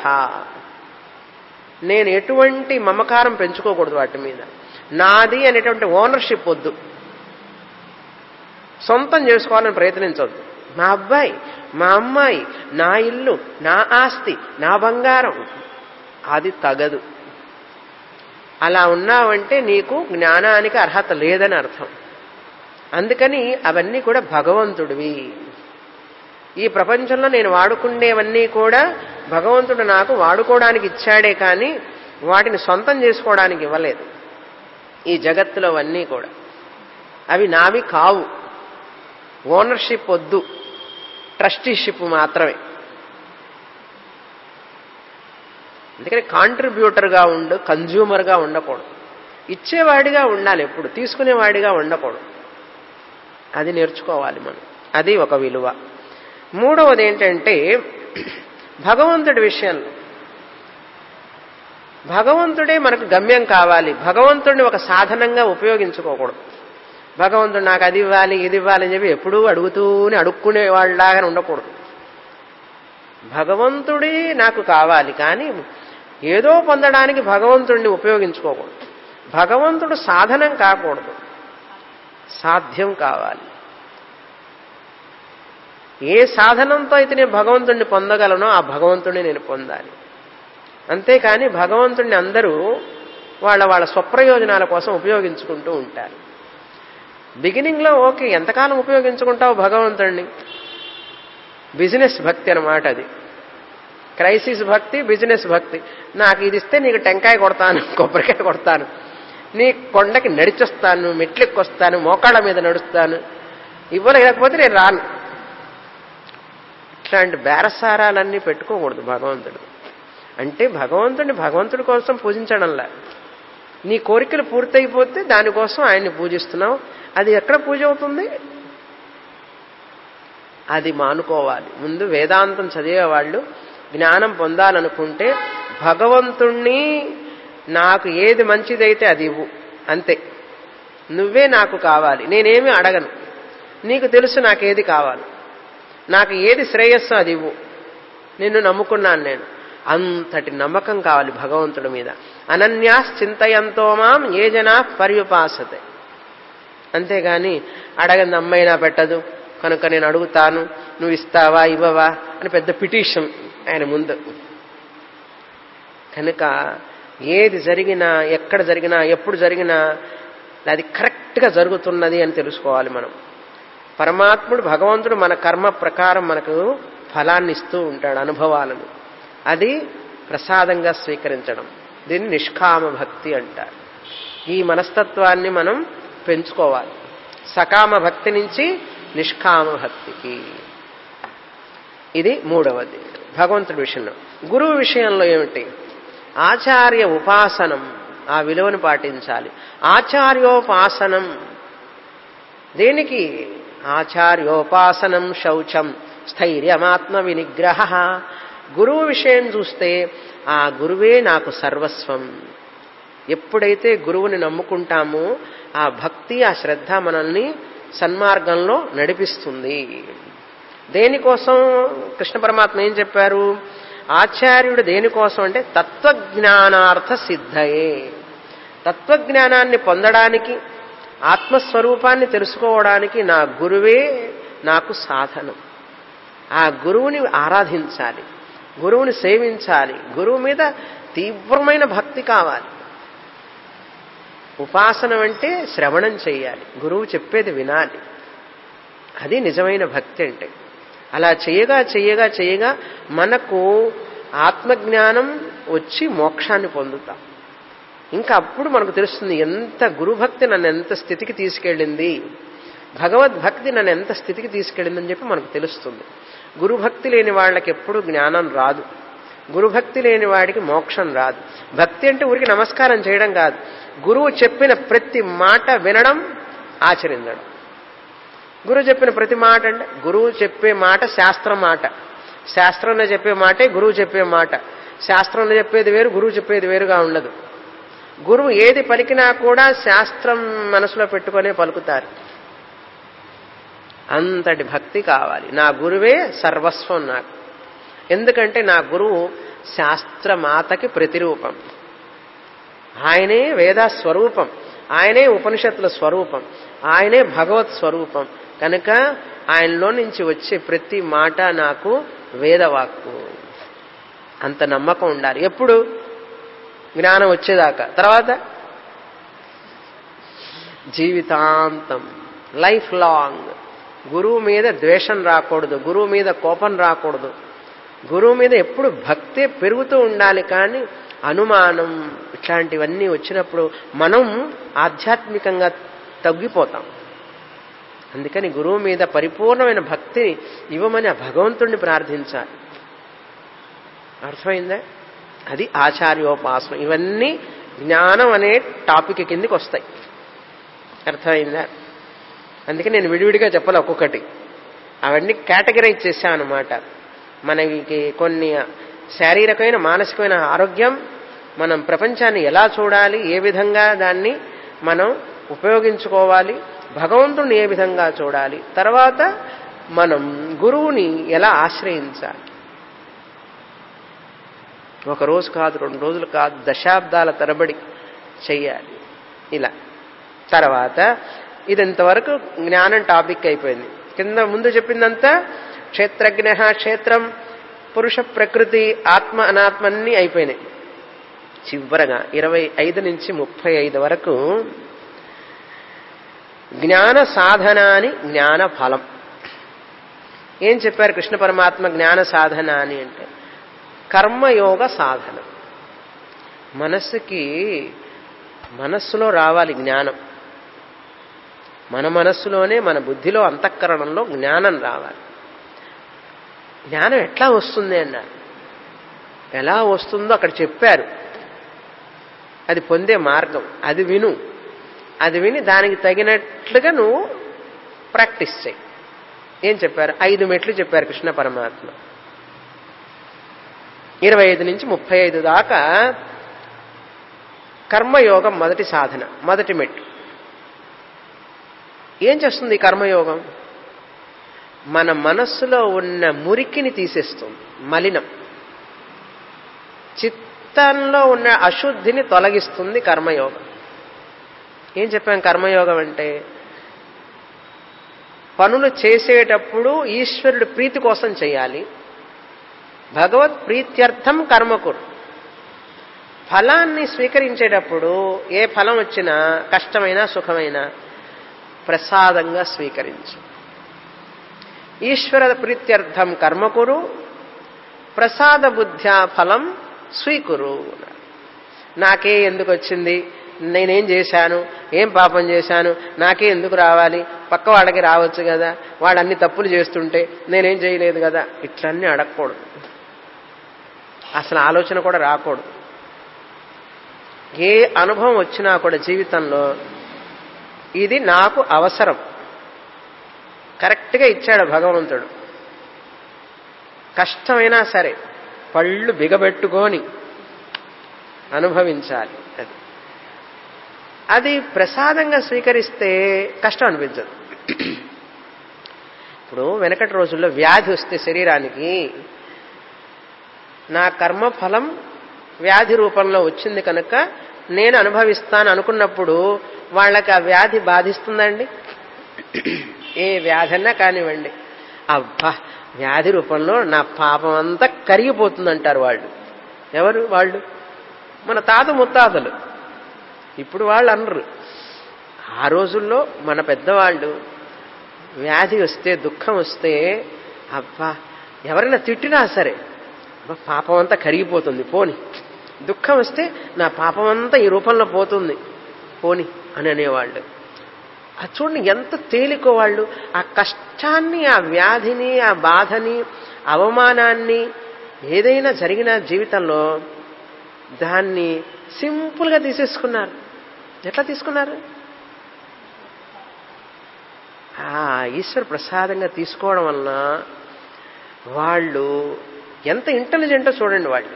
Speaker 1: నేను ఎటువంటి మమకారం పెంచుకోకూడదు వాటి మీద. నాది అనేటువంటి ఓనర్షిప్ వద్దు, సొంతం చేసుకోవాలని ప్రయత్నించవద్దు. మా అబ్బాయి, మా అమ్మాయి, నా ఇల్లు, నా ఆస్తి, నా బంగారం, అది తగదు. అలా ఉన్నావంటే నీకు జ్ఞానానికి అర్హత లేదని అర్థం. అందుకని అవన్నీ కూడా భగవంతుడివి. ఈ ప్రపంచంలో నేను వాడుకునేవన్నీ కూడా భగవంతుడు నాకు వాడుకోవడానికి ఇచ్చాడే కానీ వాటిని సొంతం చేసుకోవడానికి ఇవ్వలేదు. ఈ జగత్తులో అన్నీ కూడా అవి నావి కావు. ఓనర్షిప్ వద్దు, ట్రస్టీషిప్ మాత్రమే. అందుకని కాంట్రిబ్యూటర్గా ఉండు, కన్జ్యూమర్గా ఉండకూడదు. ఇచ్చేవాడిగా ఉండాలి, ఎప్పుడు తీసుకునేవాడిగా ఉండకూడదు. అది నేర్చుకోవాలి మనం. అది ఒక విలువ. మూడవది ఏంటంటే భగవంతుడి విషయంలో భగవంతుడే మనకు గమ్యం కావాలి. భగవంతుడిని ఒక సాధనంగా ఉపయోగించుకోకూడదు. భగవంతుడు నాకు అది ఇవ్వాలి, ఇది ఇవ్వాలి అని చెప్పి ఎప్పుడూ అడుగుతూనే అడుక్కునే వాళ్ళలాగా ఉండకూడదు. భగవంతుడే నాకు కావాలి, కానీ ఏదో పొందడానికి భగవంతుడిని ఉపయోగించుకోకూడదు. భగవంతుడు సాధనం కాకూడదు, సాధ్యం కావాలి. ఏ సాధనంతో అయితే నేను భగవంతుడిని పొందగలనో ఆ భగవంతుడిని నేను పొందాలి. అంతేకాని భగవంతుడిని అందరూ వాళ్ళ వాళ్ళ స్వప్రయోజనాల కోసం ఉపయోగించుకుంటూ ఉంటారు. బిగినింగ్లో ఓకే, ఎంతకాలం ఉపయోగించుకుంటావు భగవంతుడిని? బిజినెస్ భక్తి అన్నమాట అది. క్రైసిస్ భక్తి, బిజినెస్ భక్తి. నాకు ఇది ఇస్తే నీకు టెంకాయ కొడతాను, కొబ్బరికాయ కొడతాను, నీ కొండకి నడిచొస్తాను, మెట్లెక్కొస్తాను, మోకాళ్ళ మీద నడుస్తాను, ఇవ్వలేకపోతే నేను రాను. ఇట్లాంటి బేరసారాలన్నీ పెట్టుకోకూడదు భగవంతుడు. అంటే భగవంతుడి కోసం పూజించడంలా, నీ కోరికలు పూర్తయిపోతే దానికోసం ఆయన్ని పూజిస్తున్నావు. అది ఎక్కడ పూజ అవుతుంది? అది మానుకోవాలి. ముందు వేదాంతం చదివేవాళ్ళు జ్ఞానం పొందాలనుకుంటే భగవంతుణ్ణి నాకు ఏది మంచిదైతే అది ఇవ్వు, అంతే. నువ్వే నాకు కావాలి, నేనేమీ అడగను, నీకు తెలుసు నాకేది కావాలి, నాకు ఏది శ్రేయస్సు అది ఇవ్వు, నిన్ను నమ్ముకున్నాను నేను. అంతటి నమ్మకం కావాలి భగవంతుడి మీద. అనన్యాస్ చింతయంతో మాం ఏ జనా పర్యుపాసతే. అంతేగాని అడగని అమ్మైనా పెట్టదు కనుక నేను అడుగుతాను, నువ్వు ఇస్తావా ఇవ్వవా అని పెద్ద పిటిషన్ ఆయన ముందు. కనుక ఏది జరిగినా, ఎక్కడ జరిగినా, ఎప్పుడు జరిగినా అది కరెక్ట్గా జరుగుతున్నది అని తెలుసుకోవాలి మనం. పరమాత్ముడు భగవంతుడు మన కర్మ ప్రకారం మనకు ఫలాన్ని ఇస్తూ ఉంటాడు, అనుభవాలను. అది ప్రసాదంగా స్వీకరించడం. దీన్ని నిష్కామ భక్తి అంటారు. ఈ మనస్తత్వాన్ని మనం పెంచుకోవాలి. సకామ భక్తి నుంచి నిష్కామ భక్తికి. ఇది మూడవది భగవంతుడి విషయంలో. గురువు విషయంలో ఏమిటి? ఆచార్య ఉపాసనం, ఆ విలువను పాటించాలి. ఆచార్యోపాసనం దేనికి? ఆచార్యోపాసనం శౌచం స్థైర్యమాత్మ వినిగ్రహ. గురువు విషయం చూస్తే ఆ గురువే నాకు సర్వస్వం. ఎప్పుడైతే గురువుని నమ్ముకుంటామో ఆ భక్తి, ఆ శ్రద్ధ మనల్ని సన్మార్గంలో నడిపిస్తుంది. దేనికోసం? కృష్ణ పరమాత్మ ఏం చెప్పారు? ఆచార్యుడు దేనికోసం అంటే తత్వజ్ఞానార్థ సిద్ధయే. తత్వజ్ఞానాన్ని పొందడానికి, ఆత్మస్వరూపాన్ని తెలుసుకోవడానికి నా గురువే నాకు సాధనం. ఆ గురువుని ఆరాధించాలి, గురువుని సేవించాలి, గురువు మీద తీవ్రమైన భక్తి కావాలి. ఉపాసనం అంటే శ్రవణం చేయాలి, గురువు చెప్పేది వినాలి. అది నిజమైన భక్తి అంటే. అలా చేయగా చేయగా చేయగా మనకు ఆత్మజ్ఞానం వచ్చి మోక్షాన్ని పొందుతాం. ఇంకా అప్పుడు మనకు తెలుస్తుంది ఎంత గురుభక్తి నన్ను ఎంత స్థితికి తీసుకెళ్ళింది, భగవద్భక్తి నన్ను ఎంత స్థితికి తీసుకెళ్ళిందని చెప్పి మనకు తెలుస్తుంది. గురుభక్తి లేని వాళ్ళకి ఎప్పుడూ జ్ఞానం రాదు, గురుభక్తి లేని వాడికి మోక్షం రాదు. భక్తి అంటే ఊరికి నమస్కారం చేయడం కాదు, గురువు చెప్పిన ప్రతి మాట వినడం, ఆచరించడం. గురువు చెప్పిన ప్రతి మాట అంటే, గురువు చెప్పే మాట శాస్త్రం మాట, శాస్త్రంలో చెప్పే మాటే గురువు చెప్పే మాట. శాస్త్రంలో చెప్పేది వేరు, గురువు చెప్పేది వేరుగా ఉండదు. గురువు ఏది పలికినా కూడా శాస్త్రం మనసులో పెట్టుకునే పలుకుతారు. అంతటి భక్తి కావాలి. నా గురువే సర్వస్వం నాకు. ఎందుకంటే నా గురువు శాస్త్రమాతకి ప్రతిరూపం, ఆయనే వేద స్వరూపం, ఆయనే ఉపనిషత్తుల స్వరూపం, ఆయనే భగవత్ స్వరూపం. కనుక ఆయనలో నుంచి వచ్చే ప్రతి మాట నాకు వేదవాక్కు. అంత నమ్మకం ఉండాలి. ఎప్పుడు? జ్ఞానం వచ్చేదాకా. తర్వాత జీవితాంతం, లైఫ్ లాంగ్. గురువు మీద ద్వేషం రాకూడదు, గురువు మీద కోపం రాకూడదు, గురువు మీద ఎప్పుడు భక్తే పెరుగుతూ ఉండాలి. కానీ అనుమానం ఇట్లాంటివన్నీ వచ్చినప్పుడు మనం ఆధ్యాత్మికంగా తగ్గిపోతాం. అందుకని గురువు మీద పరిపూర్ణమైన భక్తిని ఇవ్వమని ఆ భగవంతుడిని ప్రార్థించాలి. అర్థమైందా? అది ఆచార్యోపాసన. ఇవన్నీ జ్ఞానం అనే టాపిక్ కిందకి వస్తాయి. అర్థమైందా? అందుకే నేను విడివిడిగా చెప్పాలి ఒక్కొక్కటి. అవన్నీ కేటగరైజ్ చేశానమాట. మనకి కొన్ని శారీరకమైన, మానసికమైన ఆరోగ్యం, మనం ప్రపంచాన్ని ఎలా చూడాలి, ఏ విధంగా దాన్ని మనం ఉపయోగించుకోవాలి, భగవంతుడిని ఏ విధంగా చూడాలి, తర్వాత మనం గురువుని ఎలా ఆశ్రయించాలి, ఒక రోజు కాదు, 2 రోజులు కాదు, దశాబ్దాల తరబడి చెయ్యాలి. ఇలా తర్వాత ఇది ఇంతవరకు జ్ఞానం టాపిక్ అయిపోయింది. కింద ముందు చెప్పిందంతా క్షేత్రజ్ఞ, క్షేత్రం, పురుష, ప్రకృతి, ఆత్మ, అనాత్మ అన్నీ అయిపోయినాయి. చివరగా 25 నుంచి 35 వరకు జ్ఞాన సాధన అని, జ్ఞాన ఫలం. ఏం చెప్పారు కృష్ణ పరమాత్మ జ్ఞాన సాధన అని అంటే కర్మయోగ సాధన. మనస్సులో రావాలి జ్ఞానం. మన మనస్సులోనే, మన బుద్ధిలో, అంతఃకరణంలో జ్ఞానం రావాలి. జ్ఞానం ఎట్లా వస్తుంది అన్నారు. ఎలా వస్తుందో అక్కడ చెప్పారు. అది పొందే మార్గం. అది విను. అది విని దానికి తగినట్లుగా నువ్వు ప్రాక్టీస్ చేయి. ఏం చెప్పారు? 5 మెట్లు చెప్పారు కృష్ణ పరమాత్మ. 25 నుంచి 35 దాకా కర్మయోగం మొదటి సాధన, మొదటి మెట్టు. ఏం చేస్తుంది కర్మయోగం? మన మనస్సులో ఉన్న మురికిని తీసేస్తుంది, మలినం. చిత్తంలో ఉన్న అశుద్ధిని తొలగిస్తుంది కర్మయోగం. ఏం చెప్పాం కర్మయోగం అంటే? పనులు చేసేటప్పుడు ఈశ్వరుడి ప్రీతి కోసం చేయాలి. భగవత్ ప్రీత్యర్థం కర్మకురు. ఫలాన్ని స్వీకరించేటప్పుడు ఏ ఫలం వచ్చినా, కష్టమైనా సుఖమైనా ప్రసాదంగా స్వీకరించు. ఈశ్వర ప్రీత్యర్థం కర్మకురు, ప్రసాద బుద్ధ్యా ఫలం స్వీకురు. నాకే ఎందుకు వచ్చింది, నేనేం చేశాను, ఏం పాపం చేశాను, నాకే ఎందుకు రావాలి, పక్క వాళ్ళకి రావచ్చు కదా, వాడు అన్ని తప్పులు చేస్తుంటే నేనేం చేయలేదు కదా, ఇట్లన్నీ అడగకూడదు. అసలు ఆలోచన కూడా రాకూడదు. ఏ అనుభవం వచ్చినా కూడా జీవితంలో ఇది నాకు అవసరం, కరెక్ట్గా ఇచ్చాడు భగవంతుడు. కష్టమైనా సరే పళ్ళు బిగబెట్టుకొని అనుభవించాలి. అది ప్రసాదంగా స్వీకరిస్తే కష్టం అనిపించదు. ఇప్పుడు వెనకటి రోజుల్లో వ్యాధి వస్తే శరీరానికి, నా కర్మఫలం వ్యాధి రూపంలో వచ్చింది కనుక నేను అనుభవిస్తాను అనుకున్నప్పుడు వాళ్ళకి ఆ వ్యాధి బాధిస్తుందండి. ఏ వ్యాధన్నా కానివ్వండి, అబ్బా వ్యాధి రూపంలో నా పాపం అంతా కరిగిపోతుందంటారు వాళ్ళు. ఎవరు వాళ్ళు? మన తాత ముత్తాతలు. ఇప్పుడు వాళ్ళు అనరు. ఆ రోజుల్లో మన పెద్దవాళ్ళు వ్యాధి వస్తే, దుఃఖం వస్తే, అబ్బా ఎవరైనా తిట్టినా సరే అబ్బా పాపం అంతా కరిగిపోతుంది పోని, దుఃఖం వస్తే నా పాపం అంతా ఈ రూపంలో పోతుంది పోని అని అనేవాళ్ళు. అది చూడండి ఎంత తేలికో వాళ్ళు. ఆ కష్టాన్ని, ఆ వ్యాధిని, ఆ బాధని, అవమానాన్ని ఏదైనా జరిగిన జీవితంలో దాన్ని సింపుల్గా తీసేసుకున్నారు. ఎట్లా తీసుకున్నారు? ఈశ్వర ప్రసాదంగా తీసుకోవడం వలన వాళ్ళు ఎంత ఇంటెలిజెంటో చూడండి. వాళ్ళు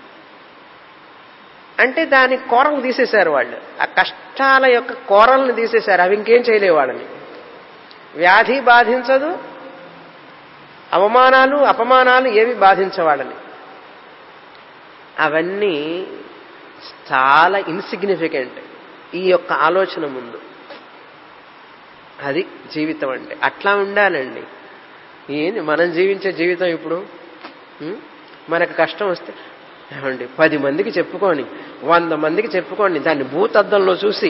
Speaker 1: అంటే దాని కోరలు తీసేశారు. వాళ్ళు ఆ కష్టాల యొక్క కోరల్ని తీసేశారు. అవి ఇంకేం చేయలేవాళ్ళని. వ్యాధి బాధించదు, అవమానాలు అపమానాలు ఏవి బాధించవాళ్ళని. అవన్నీ చాలా ఇన్సిగ్నిఫికెంట్ ఈ యొక్క ఆలోచన ముందు. అది జీవితం అంటే. అట్లా ఉండాలండి. ఏంది మనం జీవించే జీవితం ఇప్పుడు? మనకు కష్టం వస్తే ఏమండి 10 మందికి చెప్పుకొని, 100 మందికి చెప్పుకోండి, దాన్ని భూతద్దంలో చూసి,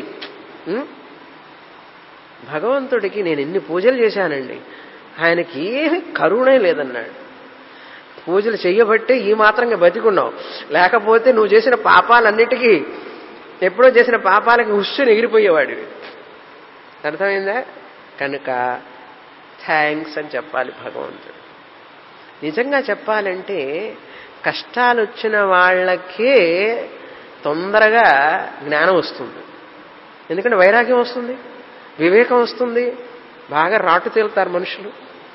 Speaker 1: భగవంతుడికి నేను ఎన్ని పూజలు చేశానండి, ఆయనకి ఏమీ కరుణే లేదన్నాడు. పూజలు చెయ్యబట్టే ఈ మాత్రంగా బతికున్నావు, లేకపోతే నువ్వు చేసిన పాపాలన్నిటికీ, ఎప్పుడో చేసిన పాపాలకి హుస్సుని ఎగిరిపోయేవాడివి. అర్థమైందా? కనుక థ్యాంక్స్ అని చెప్పాలి భగవంతుడు. నిజంగా చెప్పాలంటే కష్టాలు వచ్చిన వాళ్ళకే తొందరగా జ్ఞానం వస్తుంది. ఎందుకంటే వైరాగ్యం వస్తుంది, వివేకం వస్తుంది, బాగా రాటు తేలుతారు మనుషులు.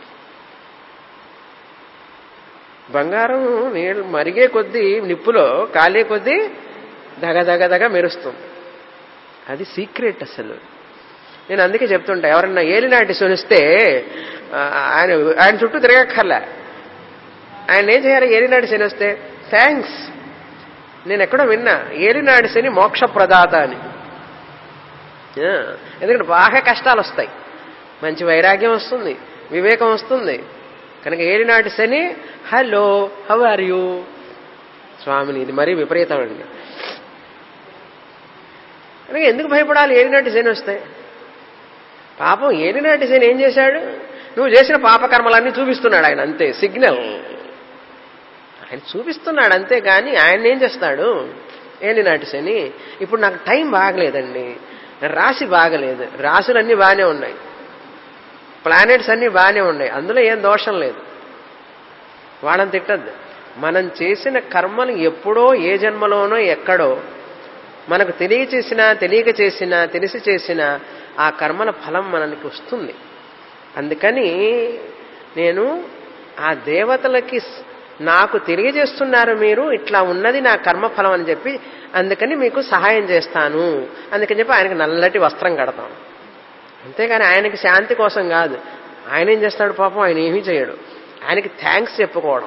Speaker 1: బంగారం నీళ్ళు మరిగే కొద్దీ, నిప్పులో కాలే కొద్దీ దగదగదగ మెరుస్తుంది. అది సీక్రెట్ అసలు. నేను అందుకే చెప్తుంటా, ఎవరన్నా ఏలినాటి శనిస్తే ఆయన చుట్టూ తిరగక్కర్లే. ఆయన ఏం చేయాలి? ఏలినాటి శని వస్తే థ్యాంక్స్ నేను ఎక్కడో విన్నా, ఏలినాడి శని మోక్షప్రదాత అని. ఎందుకంటే బాగా కష్టాలు వస్తాయి, మంచి వైరాగ్యం వస్తుంది, వివేకం వస్తుంది. కనుక ఏలినాటి శని, హలో హౌ ఆర్ యూ స్వామిని, ఇది మరీ విపరీతం అండి. కనుక ఎందుకు భయపడాలి ఏలినాటి శని వస్తే? పాపం ఏలినాటి శని ఏం చేశాడు? నువ్వు చేసిన పాపకర్మలన్నీ చూపిస్తున్నాడు ఆయన, అంతే. సిగ్నల్ ఆయన చూపిస్తున్నాడు అంతే. కానీ ఆయన ఏం చేస్తాడు? ఏలినాటి శని, ఇప్పుడు నాకు టైం బాగలేదండి, రాశి బాగలేదు, రాశులన్నీ బాగానే ఉన్నాయి, ప్లానెట్స్ అన్నీ బాగానే ఉన్నాయి, అందులో ఏం దోషం లేదు, వాళ్ళని తిట్టద్దు. మనం చేసిన కర్మలు ఎప్పుడో ఏ జన్మలోనో ఎక్కడో మనకు తెలియచేసినా తెలియక చేసినా తెలిసి చేసినా ఆ కర్మల ఫలం మనకి వస్తుంది. అందుకని నేను ఆ దేవతలకి నాకు తెలియజేస్తున్నారు, మీరు ఇట్లా ఉన్నది నా కర్మఫలం అని చెప్పి, అందుకని మీకు సహాయం చేస్తాను అందుకని చెప్పి ఆయనకి నల్లటి వస్త్రం కడతాం. అంతేగాని ఆయనకి శాంతి కోసం కాదు. ఆయన ఏం చేస్తాడు పాపం? ఆయన ఏమీ చేయడు. ఆయనకి థ్యాంక్స్ చెప్పుకోవడం.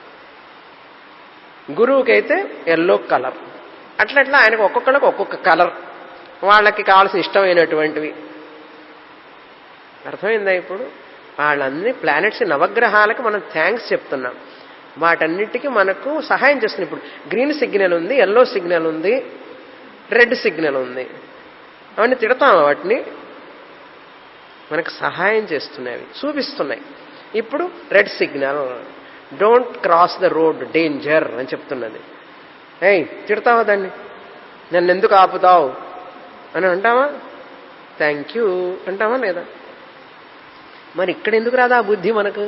Speaker 1: గురువుకైతే ఎల్లో కలర్, అట్లట్లా ఆయనకు ఒక్కొక్కళ్ళకి ఒక్కొక్క కలర్, వాళ్ళకి కావాల్సిన ఇష్టమైనటువంటివి. అర్థమైందా ఇప్పుడు? వాళ్ళన్ని ప్లానెట్స్, నవగ్రహాలకు మనం థ్యాంక్స్ చెప్తున్నాం. వాటన్నిటికీ మనకు సహాయం చేస్తుంది. ఇప్పుడు గ్రీన్ సిగ్నల్ ఉంది, ఎల్లో సిగ్నల్ ఉంది, రెడ్ సిగ్నల్ ఉంది, అవన్నీ తిడతాం, వాటిని మనకు సహాయం చేస్తున్నాయి, చూపిస్తున్నాయి. ఇప్పుడు red signal, don't cross the road, danger అని చెప్తున్నది. ఏయ్ తిడతావా దాన్ని? నన్ను ఎందుకు ఆపుతావు అని అంటావా? థ్యాంక్ యూ అంటావా లేదా? మరి ఇక్కడ ఎందుకు రాదా ఆ బుద్ధి మనకు?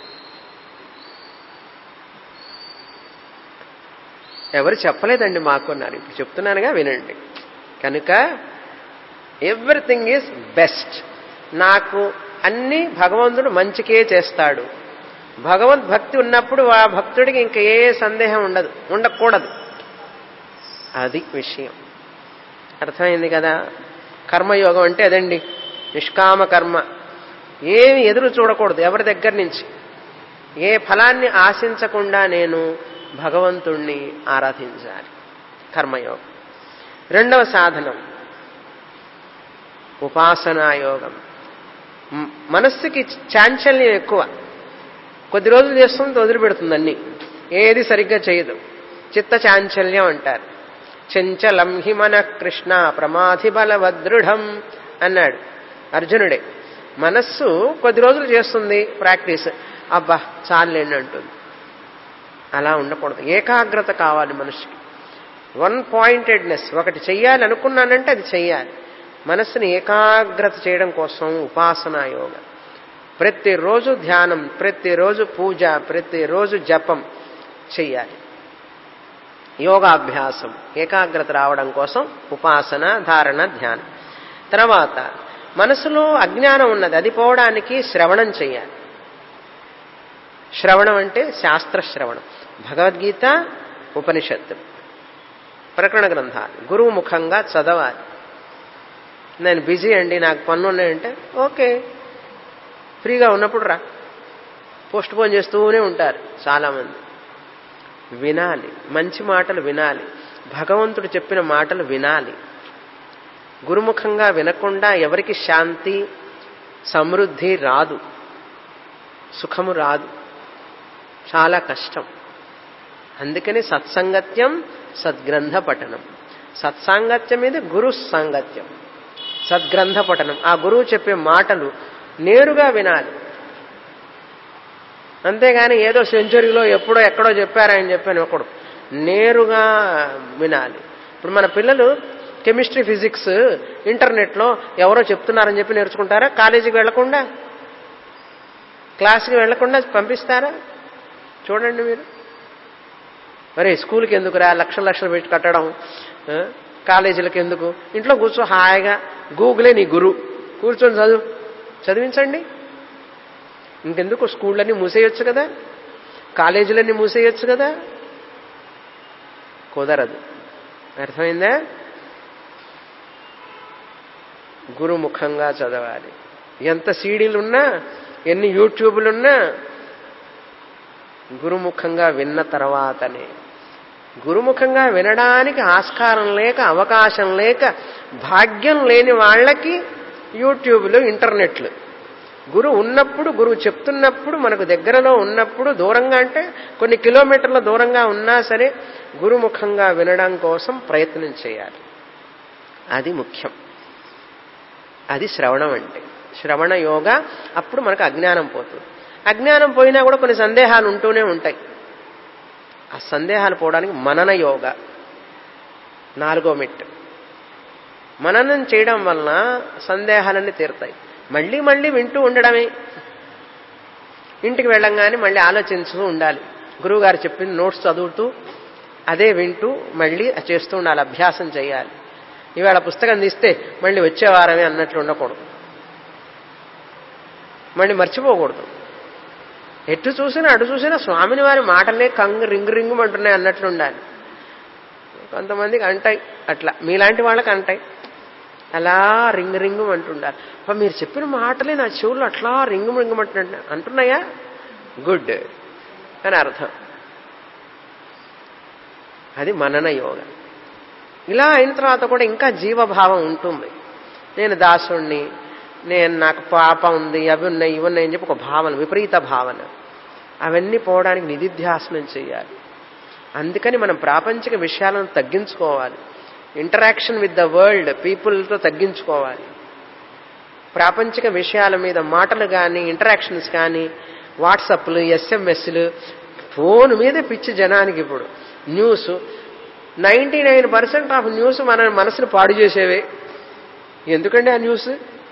Speaker 1: ఎవరు చెప్పలేదండి మాకు అన్నారు, ఇప్పుడు చెప్తున్నానుగా వినండి. కనుక ఎవ్రీథింగ్ ఈజ్ బెస్ట్. నాకు అన్ని భగవంతుడు మంచికే చేస్తాడు. భగవద్భక్తి ఉన్నప్పుడు ఆ భక్తుడికి ఇంక ఏ సందేహం ఉండకూడదు. అది విషయం. అర్థమైంది కదా? కర్మయోగం అంటే అదండి, నిష్కామ కర్మ. ఏమి ఎదురు చూడకూడదు ఎవరి దగ్గర నుంచి, ఏ ఫలాన్ని ఆశించకుండా నేను భగవంతుణ్ణి ఆరాధించాలి. కర్మయోగం. రెండవ సాధనం ఉపాసనాయోగం. మనస్సుకి చాంచల్యం ఎక్కువ, కొద్ది రోజులు చేస్తుంది వదిలిపెడుతుంది, అన్ని ఏది సరిగ్గా చేయదు. చిత్త చాంచల్యం అంటారు. చంచలం హి మనః కృష్ణ ప్రమాధి బలవదృఢం అన్నాడు అర్జునుడే. మనస్సు కొద్ది రోజులు చేస్తుంది ప్రాక్టీస్, అబ్బా చాలండి అంటుంది. అలా ఉండకూడదు. ఏకాగ్రత కావాలి మనిషికి. One pointedness. ఒకటి చెయ్యాలి అనుకున్నానంటే అది చెయ్యాలి. మనస్సుని ఏకాగ్రత చేయడం కోసం ఉపాసనా యోగం. ప్రతిరోజు ధ్యానం, ప్రతిరోజు పూజ, ప్రతిరోజు జపం చెయ్యాలి. యోగాభ్యాసం, ఏకాగ్రత రావడం కోసం ఉపాసన, ధారణ, ధ్యానం. తర్వాత మనసులో అజ్ఞానం ఉన్నది, అది పోవడానికి శ్రవణం చెయ్యాలి. శ్రవణం అంటే శాస్త్ర శ్రవణం, భగవద్గీత, ఉపనిషత్తు, ప్రకరణ గ్రంథాలు గురువు ముఖంగా చదవాలి. నేను బిజీ అండి, నాకు పనులు ఉన్నాయంటే ఓకే, ఫ్రీగా ఉన్నప్పుడు రా. పోస్ట్ పోన్ చేస్తూనే ఉంటారు చాలామంది. వినాలి, మంచి మాటలు వినాలి, భగవంతుడు చెప్పిన మాటలు వినాలి. గురుముఖంగా వినకుండా ఎవరికి శాంతి, సమృద్ధి రాదు, సుఖము రాదు, చాలా కష్టం. అందుకని సత్సంగత్యం, సద్గ్రంథ పఠనం. సత్సాంగత్యం మీద గురు సాంగత్యం, సద్గ్రంథ పఠనం. ఆ గురువు చెప్పే మాటలు నేరుగా వినాలి. అంతేగాని ఏదో సెంచరీలో ఎప్పుడో ఎక్కడో చెప్పారని చెప్పాను ఒకడు, నేరుగా వినాలి. ఇప్పుడు మన పిల్లలు కెమిస్ట్రీ, ఫిజిక్స్ ఇంటర్నెట్లో ఎవరో చెప్తున్నారని చెప్పి నేర్చుకుంటారా? కాలేజీకి వెళ్లకుండా, క్లాస్కి వెళ్లకుండా పంపిస్తారా? చూడండి మీరు. మరి స్కూల్కి ఎందుకురా లక్షలు లక్షలు పెట్టి కట్టడం, కాలేజీలకు ఎందుకు? ఇంట్లో కూర్చో హాయిగా, గూగులే నీ గురు, కూర్చొని చదివించండి. ఇంకెందుకు? స్కూళ్ళన్నీ మూసేయొచ్చు కదా, కాలేజీలన్నీ మూసేయొచ్చు కదా. కుదరదు. అర్థమైందా? గురుముఖంగా చదవాలి. ఎంత సీడీలున్నా, ఎన్ని యూట్యూబ్లున్నా గురుముఖంగా విన్న తర్వాతనే. గురుముఖంగా వినడానికి ఆస్కారం లేక, అవకాశం లేక, భాగ్యం లేని వాళ్ళకి యూట్యూబ్లు, ఇంటర్నెట్లు. గురువు ఉన్నప్పుడు, గురువు చెప్తున్నప్పుడు, మనకు దగ్గరలో ఉన్నప్పుడు, దూరంగా అంటే కొన్ని కిలోమీటర్ల దూరంగా ఉన్నా సరే గురుముఖంగా వినడం కోసం ప్రయత్నం చేయాలి. అది ముఖ్యం. అది శ్రవణం అంటే. శ్రవణ యోగ. అప్పుడు మనకు అజ్ఞానం పోతుంది. అజ్ఞానం పోయినా కూడా కొన్ని సందేహాలు ఉంటూనే ఉంటాయి. ఆ సందేహాలు పోవడానికి మనన యోగ 4వ మెట్టు. మననం చేయడం వలన సందేహాలన్నీ తీరుతాయి. మళ్ళీ మళ్ళీ వింటూ ఉండడమే. ఇంటికి వెళ్ళంగానే మళ్ళీ ఆలోచిస్తూ ఉండాలి. గురువుగారు చెప్పిన నోట్స్ చదువుతూ అదే వింటూ మళ్ళీ చేస్తూ ఉండాలి. అభ్యాసం చేయాలి. ఇవాళ పుస్తకం తీస్తే మళ్ళీ వచ్చే వారమే అన్నట్లు ఉండకూడదు. మళ్ళీ మర్చిపోకూడదు. ఎటు చూసినా అటు చూసినా స్వామిని వారి మాటలే రింగు రింగుమంటున్నాయి అన్నట్లు ఉండాలి. కొంతమందికి అంటాయి అట్లా, మీలాంటి వాళ్ళకి అంటాయి. అలా రింగు అంటుండాలి. మీరు చెప్పిన మాటలే నా చెవులు అట్లా అంటున్నాయా? గుడ్ అని అర్థం. అది మనన యోగ. ఇలా అయిన తర్వాత కూడా ఇంకా జీవభావం ఉంటుంది. నేను దాసుణ్ణి, నాకు పాప ఉంది, అవి ఉన్నాయి, ఇవి ఉన్నాయి అని చెప్పి ఒక భావన, విపరీత భావన. అవన్నీ పోవడానికి నిధిధ్యాసనం చేయాలి. అందుకని మనం ప్రాపంచిక విషయాలను తగ్గించుకోవాలి. ఇంటరాక్షన్ విత్ ద వరల్డ్, పీపుల్తో తగ్గించుకోవాలి. ప్రాపంచిక విషయాల మీద మాటలు కానీ, ఇంటరాక్షన్స్ కానీ, వాట్సాప్లు, ఎస్ఎంఎస్లు, ఫోన్ మీదే పిచ్చి జనానికి. ఇప్పుడు న్యూస్ 99% ఆఫ్ న్యూస్ మన మనసును పాడు చేసేవే. ఎందుకండి ఆ న్యూస్?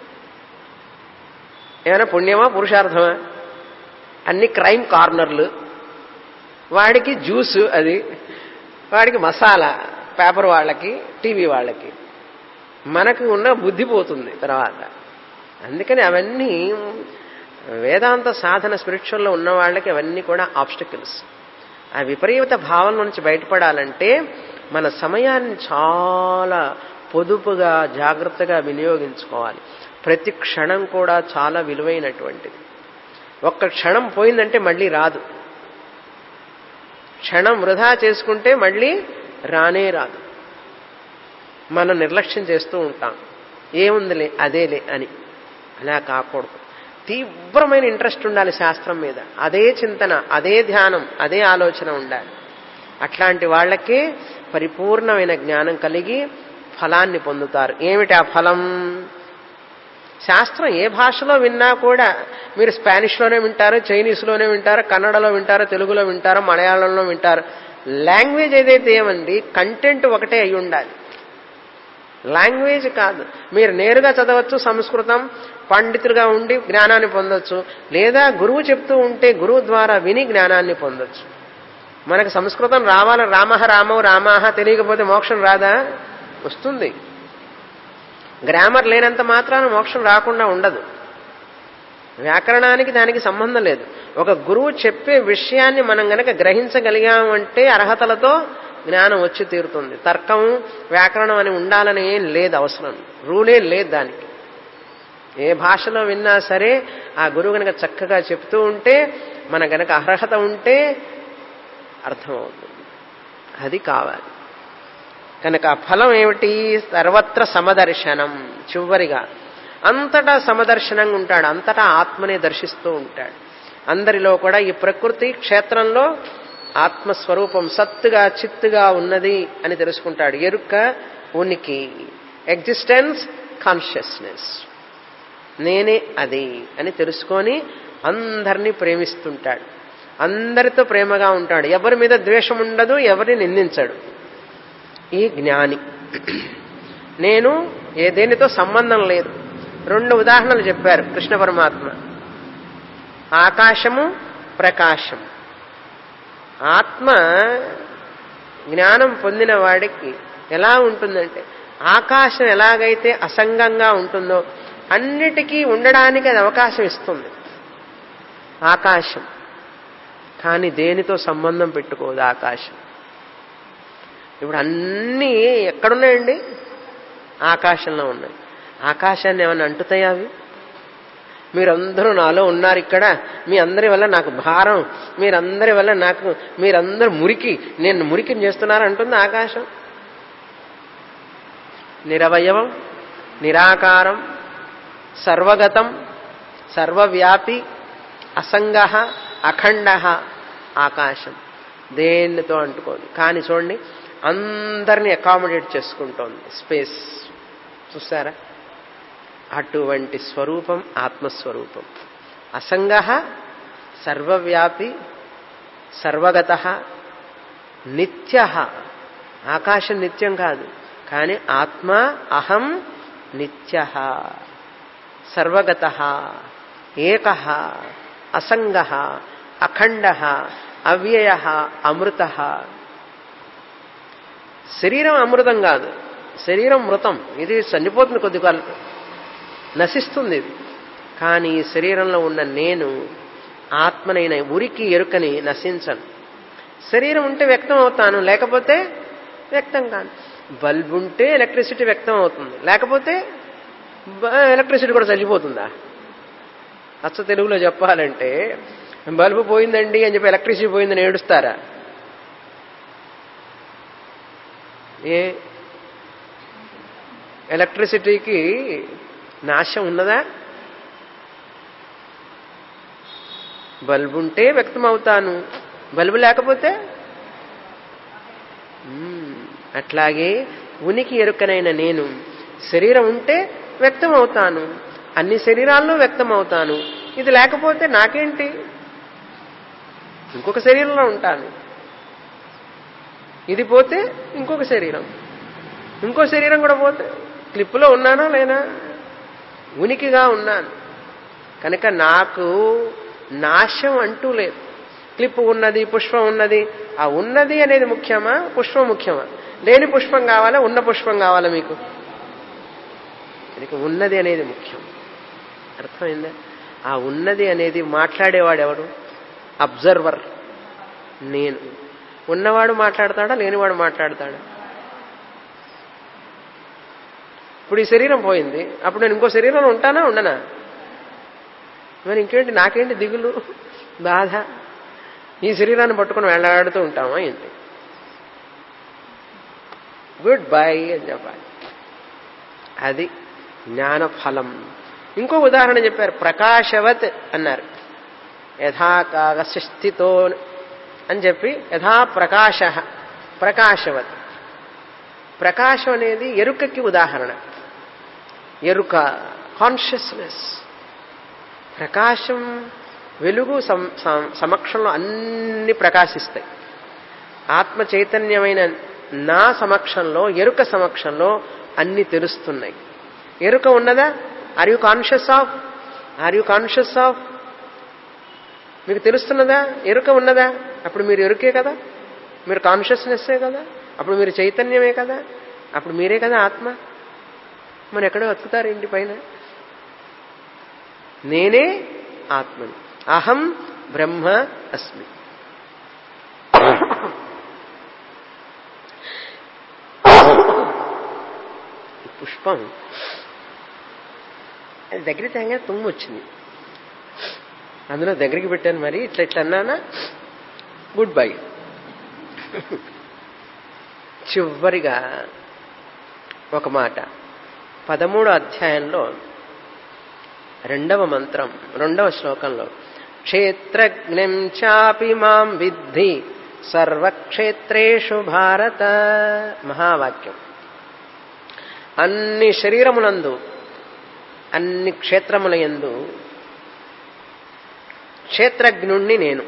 Speaker 1: ఏమైనా పుణ్యమా, పురుషార్థమా? అన్ని క్రైమ్ కార్నర్లు. వాడికి జ్యూసు, అది వాడికి మసాలా, పేపర్ వాళ్ళకి, టీవీ వాళ్ళకి. మనకు ఉన్న బుద్ధి పోతుంది తర్వాత. అందుకని అవన్నీ వేదాంత సాధన, స్పిరిచువల్లో ఉన్న వాళ్ళకి అవన్నీ కూడా ఆబ్స్టికల్స్. ఆ విపరీత భావన నుంచి బయటపడాలంటే మన సమయాన్ని చాలా పొదుపుగా, జాగ్రత్తగా వినియోగించుకోవాలి. ప్రతి క్షణం కూడా చాలా విలువైనటువంటిది. ఒక్క క్షణం పోయిందంటే మళ్ళీ రాదు. క్షణం వృధా చేసుకుంటే మళ్ళీ రానే రాదు. మనం నిర్లక్ష్యం చేస్తూ ఉంటాం. ఏముందిలే, అదేలే అని. అలా కాకూడదు. తీవ్రమైన ఇంట్రెస్ట్ ఉండాలి శాస్త్రం మీద. అదే చింతన, అదే ధ్యానం, అదే ఆలోచన ఉండాలి. అట్లాంటి వాళ్ళకే పరిపూర్ణమైన జ్ఞానం కలిగి ఫలాన్ని పొందుతారు. ఏమిటి ఆ ఫలం? శాస్త్రం ఏ భాషలో విన్నా కూడా, మీరు స్పానిష్లోనే వింటారు, చైనీస్లోనే వింటారు, కన్నడలో వింటారు, తెలుగులో వింటారు, మలయాళంలో వింటారు. లాంగ్వేజ్ ఏదైతే ఏమండి, కంటెంట్ ఒకటే అయి ఉండాలి. లాంగ్వేజ్ కాదు. మీరు నేరుగా చదవచ్చు సంస్కృతం, పండితులుగా ఉండి జ్ఞానాన్ని పొందొచ్చు. లేదా గురువు చెప్తూ ఉంటే గురువు ద్వారా విని జ్ఞానాన్ని పొందొచ్చు. మనకు సంస్కృతం రావాలని, రామః రామౌ రామాహ తెలియకపోతే మోక్షం రాదా? వస్తుంది. గ్రామర్ లేనంత మాత్రాన మోక్షం రాకుండా ఉండదు. వ్యాకరణానికి దానికి సంబంధం లేదు. ఒక గురువు చెప్పే విషయాన్ని మనం గనక గ్రహించగలిగామంటే అర్హతలతో జ్ఞానం వచ్చి తీరుతుంది. తర్కం, వ్యాకరణం అని ఉండాలని ఏం లేదు, అవసరం రూలే లేదు దానికి. ఏ భాషలో విన్నా సరే ఆ గురువు గనక చక్కగా చెప్తూ ఉంటే, మన గనక అర్హత ఉంటే అర్థమవుతుంది. అది కావాలి. కనుక ఫలం ఏమిటి? సర్వత్ర సమదర్శనం. చివరిగా అంతటా సమదర్శనంగా ఉంటాడు. అంతటా ఆత్మనే దర్శిస్తూ ఉంటాడు. అందరిలో కూడా ఈ ప్రకృతి క్షేత్రంలో ఆత్మస్వరూపం సత్తుగా, చిత్తుగా ఉన్నది అని తెలుసుకుంటాడు. ఎరుక, ఉనికి, ఎగ్జిస్టెన్స్, కాన్షియస్నెస్, నేనే అది అని తెలుసుకొని అందరినీ ప్రేమిస్తుంటాడు. అందరితో ప్రేమగా ఉంటాడు. ఎవరి మీద ద్వేషం ఉండదు, ఎవరిని నిందించడు. ఈ జ్ఞాని. నేను దేనితో సంబంధం లేదు. 2 ఉదాహరణలు చెప్పారు కృష్ణ పరమాత్మ. ఆకాశము, ప్రకాశం. ఆత్మ జ్ఞానం పొందిన వాడికి ఎలా ఉంటుందంటే, ఆకాశం ఎలాగైతే అసంగంగా ఉంటుందో అన్నిటికీ ఉండడానికి అది అవకాశం ఇస్తుంది ఆకాశం. కానీ దేనితో సంబంధం పెట్టుకోదు ఆకాశం. ఇప్పుడు అన్నీ ఎక్కడున్నాయండి? ఆకాశంలో ఉన్నాయి. ఆకాశాన్ని ఏమన్నా అంటుతాయా అవి? మీరందరూ నాలో ఉన్నారు ఇక్కడ, మీ అందరి వల్ల నాకు భారం, మీరందరి వల్ల నాకు, మీరందరూ మురికి, నేను మురికిని చేస్తున్నారు అంటుంది ఆకాశం. నిరవయవం, నిరాకారం, సర్వగతం, సర్వవ్యాపి, అసంగ, అఖండ ఆకాశం. దేనితో అంటుకోదు. కానీ చూడండి, అందరినీ అకామిడేట్ చేసుకుంటోంది స్పేస్. చూసారా? అటువంటి స్వరూపం ఆత్మస్వరూపం. అసంగ, సర్వవ్యాపి, సర్వగత, నిత్య. ఆకాశం నిత్యం కాదు, కానీ ఆత్మ అహం నిత్య, సర్వగత, ఏక, అసంగ, అఖండ, అవ్యయ, అమృత. శరీరం అమృతం కాదు, శరీరం మృతం. ఇది చనిపోతుంది, కొద్ది కాలం నశిస్తుంది ఇది. కానీ ఈ శరీరంలో ఉన్న నేను ఆత్మనైన ఉరికి ఎరుకని నశించను. శరీరం ఉంటే వ్యక్తం అవుతాను, లేకపోతే వ్యక్తం కాను. బల్బు ఉంటే ఎలక్ట్రిసిటీ వ్యక్తం అవుతుంది, లేకపోతే ఎలక్ట్రిసిటీ కూడా చచ్చిపోతుందా? అచ్చ తెలుగులో చెప్పాలంటే, బల్బు పోయిందండి అని చెప్పి ఎలక్ట్రిసిటీ పోయిందని ఏడుస్తారా? ఏ ఎలక్ట్రిసిటీకి నాశం ఉన్నదా? బల్బు ఉంటే వ్యక్తం అవుతాను, బల్బు లేకపోతే. అట్లాగే ఉనికి ఎరుకనైన నేను శరీరం ఉంటే వ్యక్తం అవుతాను, అన్ని శరీరాల్లో వ్యక్తం అవుతాను. ఇది లేకపోతే నాకేంటి? ఇంకొక శరీరంలో ఉంటాను. ఇది పోతే ఇంకొక శరీరం, ఇంకో శరీరం కూడా పోతే క్లిప్పులో ఉన్నానా లేనా? ఉనికిగా ఉన్నాను. కనుక నాకు నాశం అంటూ లేదు. క్లిప్ ఉన్నది, పుష్పం ఉన్నది. ఆ ఉన్నది అనేది ముఖ్యమా, పుష్పం ముఖ్యమా? లేని పుష్పం కావాలా, ఉన్న పుష్పం కావాలా మీకు? కనుక ఉన్నది అనేది ముఖ్యం. అర్థమైందా? ఆ ఉన్నది అనేది మాట్లాడేవాడు ఎవడు? అబ్జర్వర్. నేను. ఉన్నవాడు మాట్లాడతాడా, లేనివాడు మాట్లాడతాడా? ఇప్పుడు ఈ శరీరం పోయింది, అప్పుడు నేను ఇంకో శరీరంలో ఉంటానా ఉండనా? మరి ఇంకేంటి, నాకేంటి దిగులు, బాధ? ఈ శరీరాన్ని పట్టుకుని వెళ్ళాడుతూ ఉంటామా ఏంటి? గుడ్ బై అని చెప్పాలి. అది జ్ఞానఫలం. ఇంకో ఉదాహరణ చెప్పారు, ప్రకాశవత్ అన్నారు. యథాకాశస్థితో అని చెప్పి యథా ప్రకాశ, ప్రకాశవత్. ప్రకాశం అనేది ఎరుకకి ఉదాహరణ. ఎరుక, కాన్షియస్నెస్. ప్రకాశం, వెలుగు సమక్షంలో అన్ని ప్రకాశిస్తాయి. ఆత్మ చైతన్యమైన నా సమక్షంలో, ఎరుక సమక్షంలో అన్ని తెలుస్తున్నాయి. ఎరుక ఉన్నదా? Are you conscious of? Are you conscious of? మీకు తెలుస్తున్నదా? ఎరుక ఉన్నదా? అప్పుడు మీరు ఎరుకే కదా, మీరు కాన్షియస్నెస్సే కదా, అప్పుడు మీరు చైతన్యమే కదా, అప్పుడు మీరే కదా ఆత్మ. మరి ఎక్కడో వెతుకుతారు ఇంటి పైన. నేనే ఆత్మని. అహం బ్రహ్మ అస్మి. పుష్పం దగ్గర తేగా తుమ్ము వచ్చింది, అందులో దగ్గరికి పెట్టాను. మరి ఇట్లా ఇట్లా అన్నానా? Goodbye. చివరిగా ఒక మాట 13వ అధ్యాయంలో 2వ మంత్రం 2వ శ్లోకంలో, క్షేత్రజ్ఞం చాపి మాం విద్ధి సర్వక్షేత్రేషు భారత. మహావాక్యం. అన్ని శరీరములందు, అన్ని క్షేత్రములయందు క్షేత్రజ్ఞుణ్ణి నేను,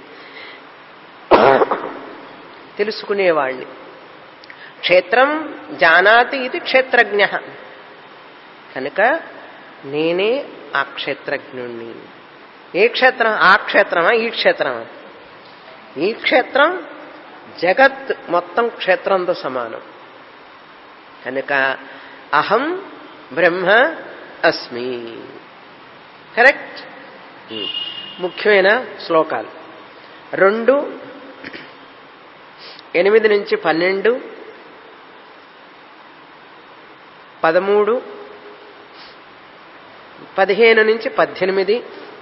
Speaker 1: తెలుసుకునేవాణ్ణి. క్షేత్రం జానాతి ఇది క్షేత్రజ్ఞ. కనుక నేనే ఆ క్షేత్రజ్ఞుణ్ణి. ఏ క్షేత్రం? ఆ క్షేత్రమా, ఈ క్షేత్రమా? ఈ క్షేత్రం జగత్ మొత్తం క్షేత్రంతో సమానం. కనుక అహం బ్రహ్మ అస్మి. కరెక్ట్. ముఖ్యమైన శ్లోకాలు 2, 8 నుంచి 12, 13, 15 నుంచి 18,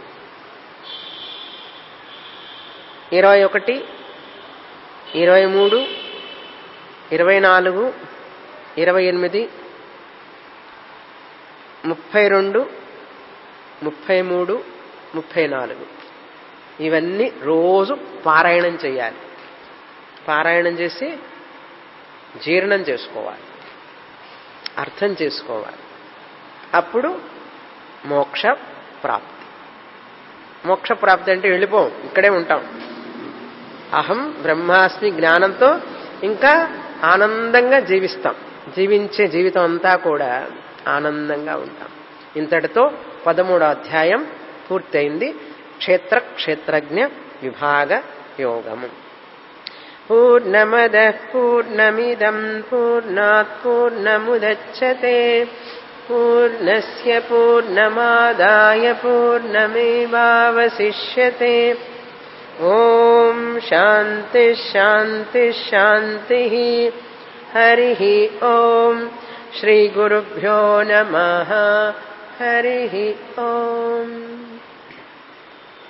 Speaker 1: 21, 23, 24, 28, 32, 33, 34 ఇవన్నీ రోజు పారాయణం చేయాలి. పారాయణం చేసి జీర్ణం చేసుకోవాలి, అర్థం చేసుకోవాలి. అప్పుడు మోక్ష ప్రాప్తి. మోక్ష ప్రాప్తి అంటే వెళ్ళిపోం, ఇక్కడే ఉంటాం. అహం బ్రహ్మాస్మి జ్ఞానంతో ఇంకా ఆనందంగా జీవిస్తాం. జీవించే జీవితం అంతా కూడా ఆనందంగా ఉంటాం. ఇంతటితో 13వ అధ్యాయం పూర్తయింది. క్షేత్ర క్షేత్రజ్ఞ విభాగ యోగము. పూర్ణమదః పూర్ణమిదం పూర్ణాత్ పూర్ణముదచ్యతే పూర్ణస్య పూర్ణమాదాయ పూర్ణమేవావశిష్యతే. ఓం శాంతి శాంతి శాంతి. హరిః ఓం. శ్రీ గురుభ్యో నమః. హరిః ఓం.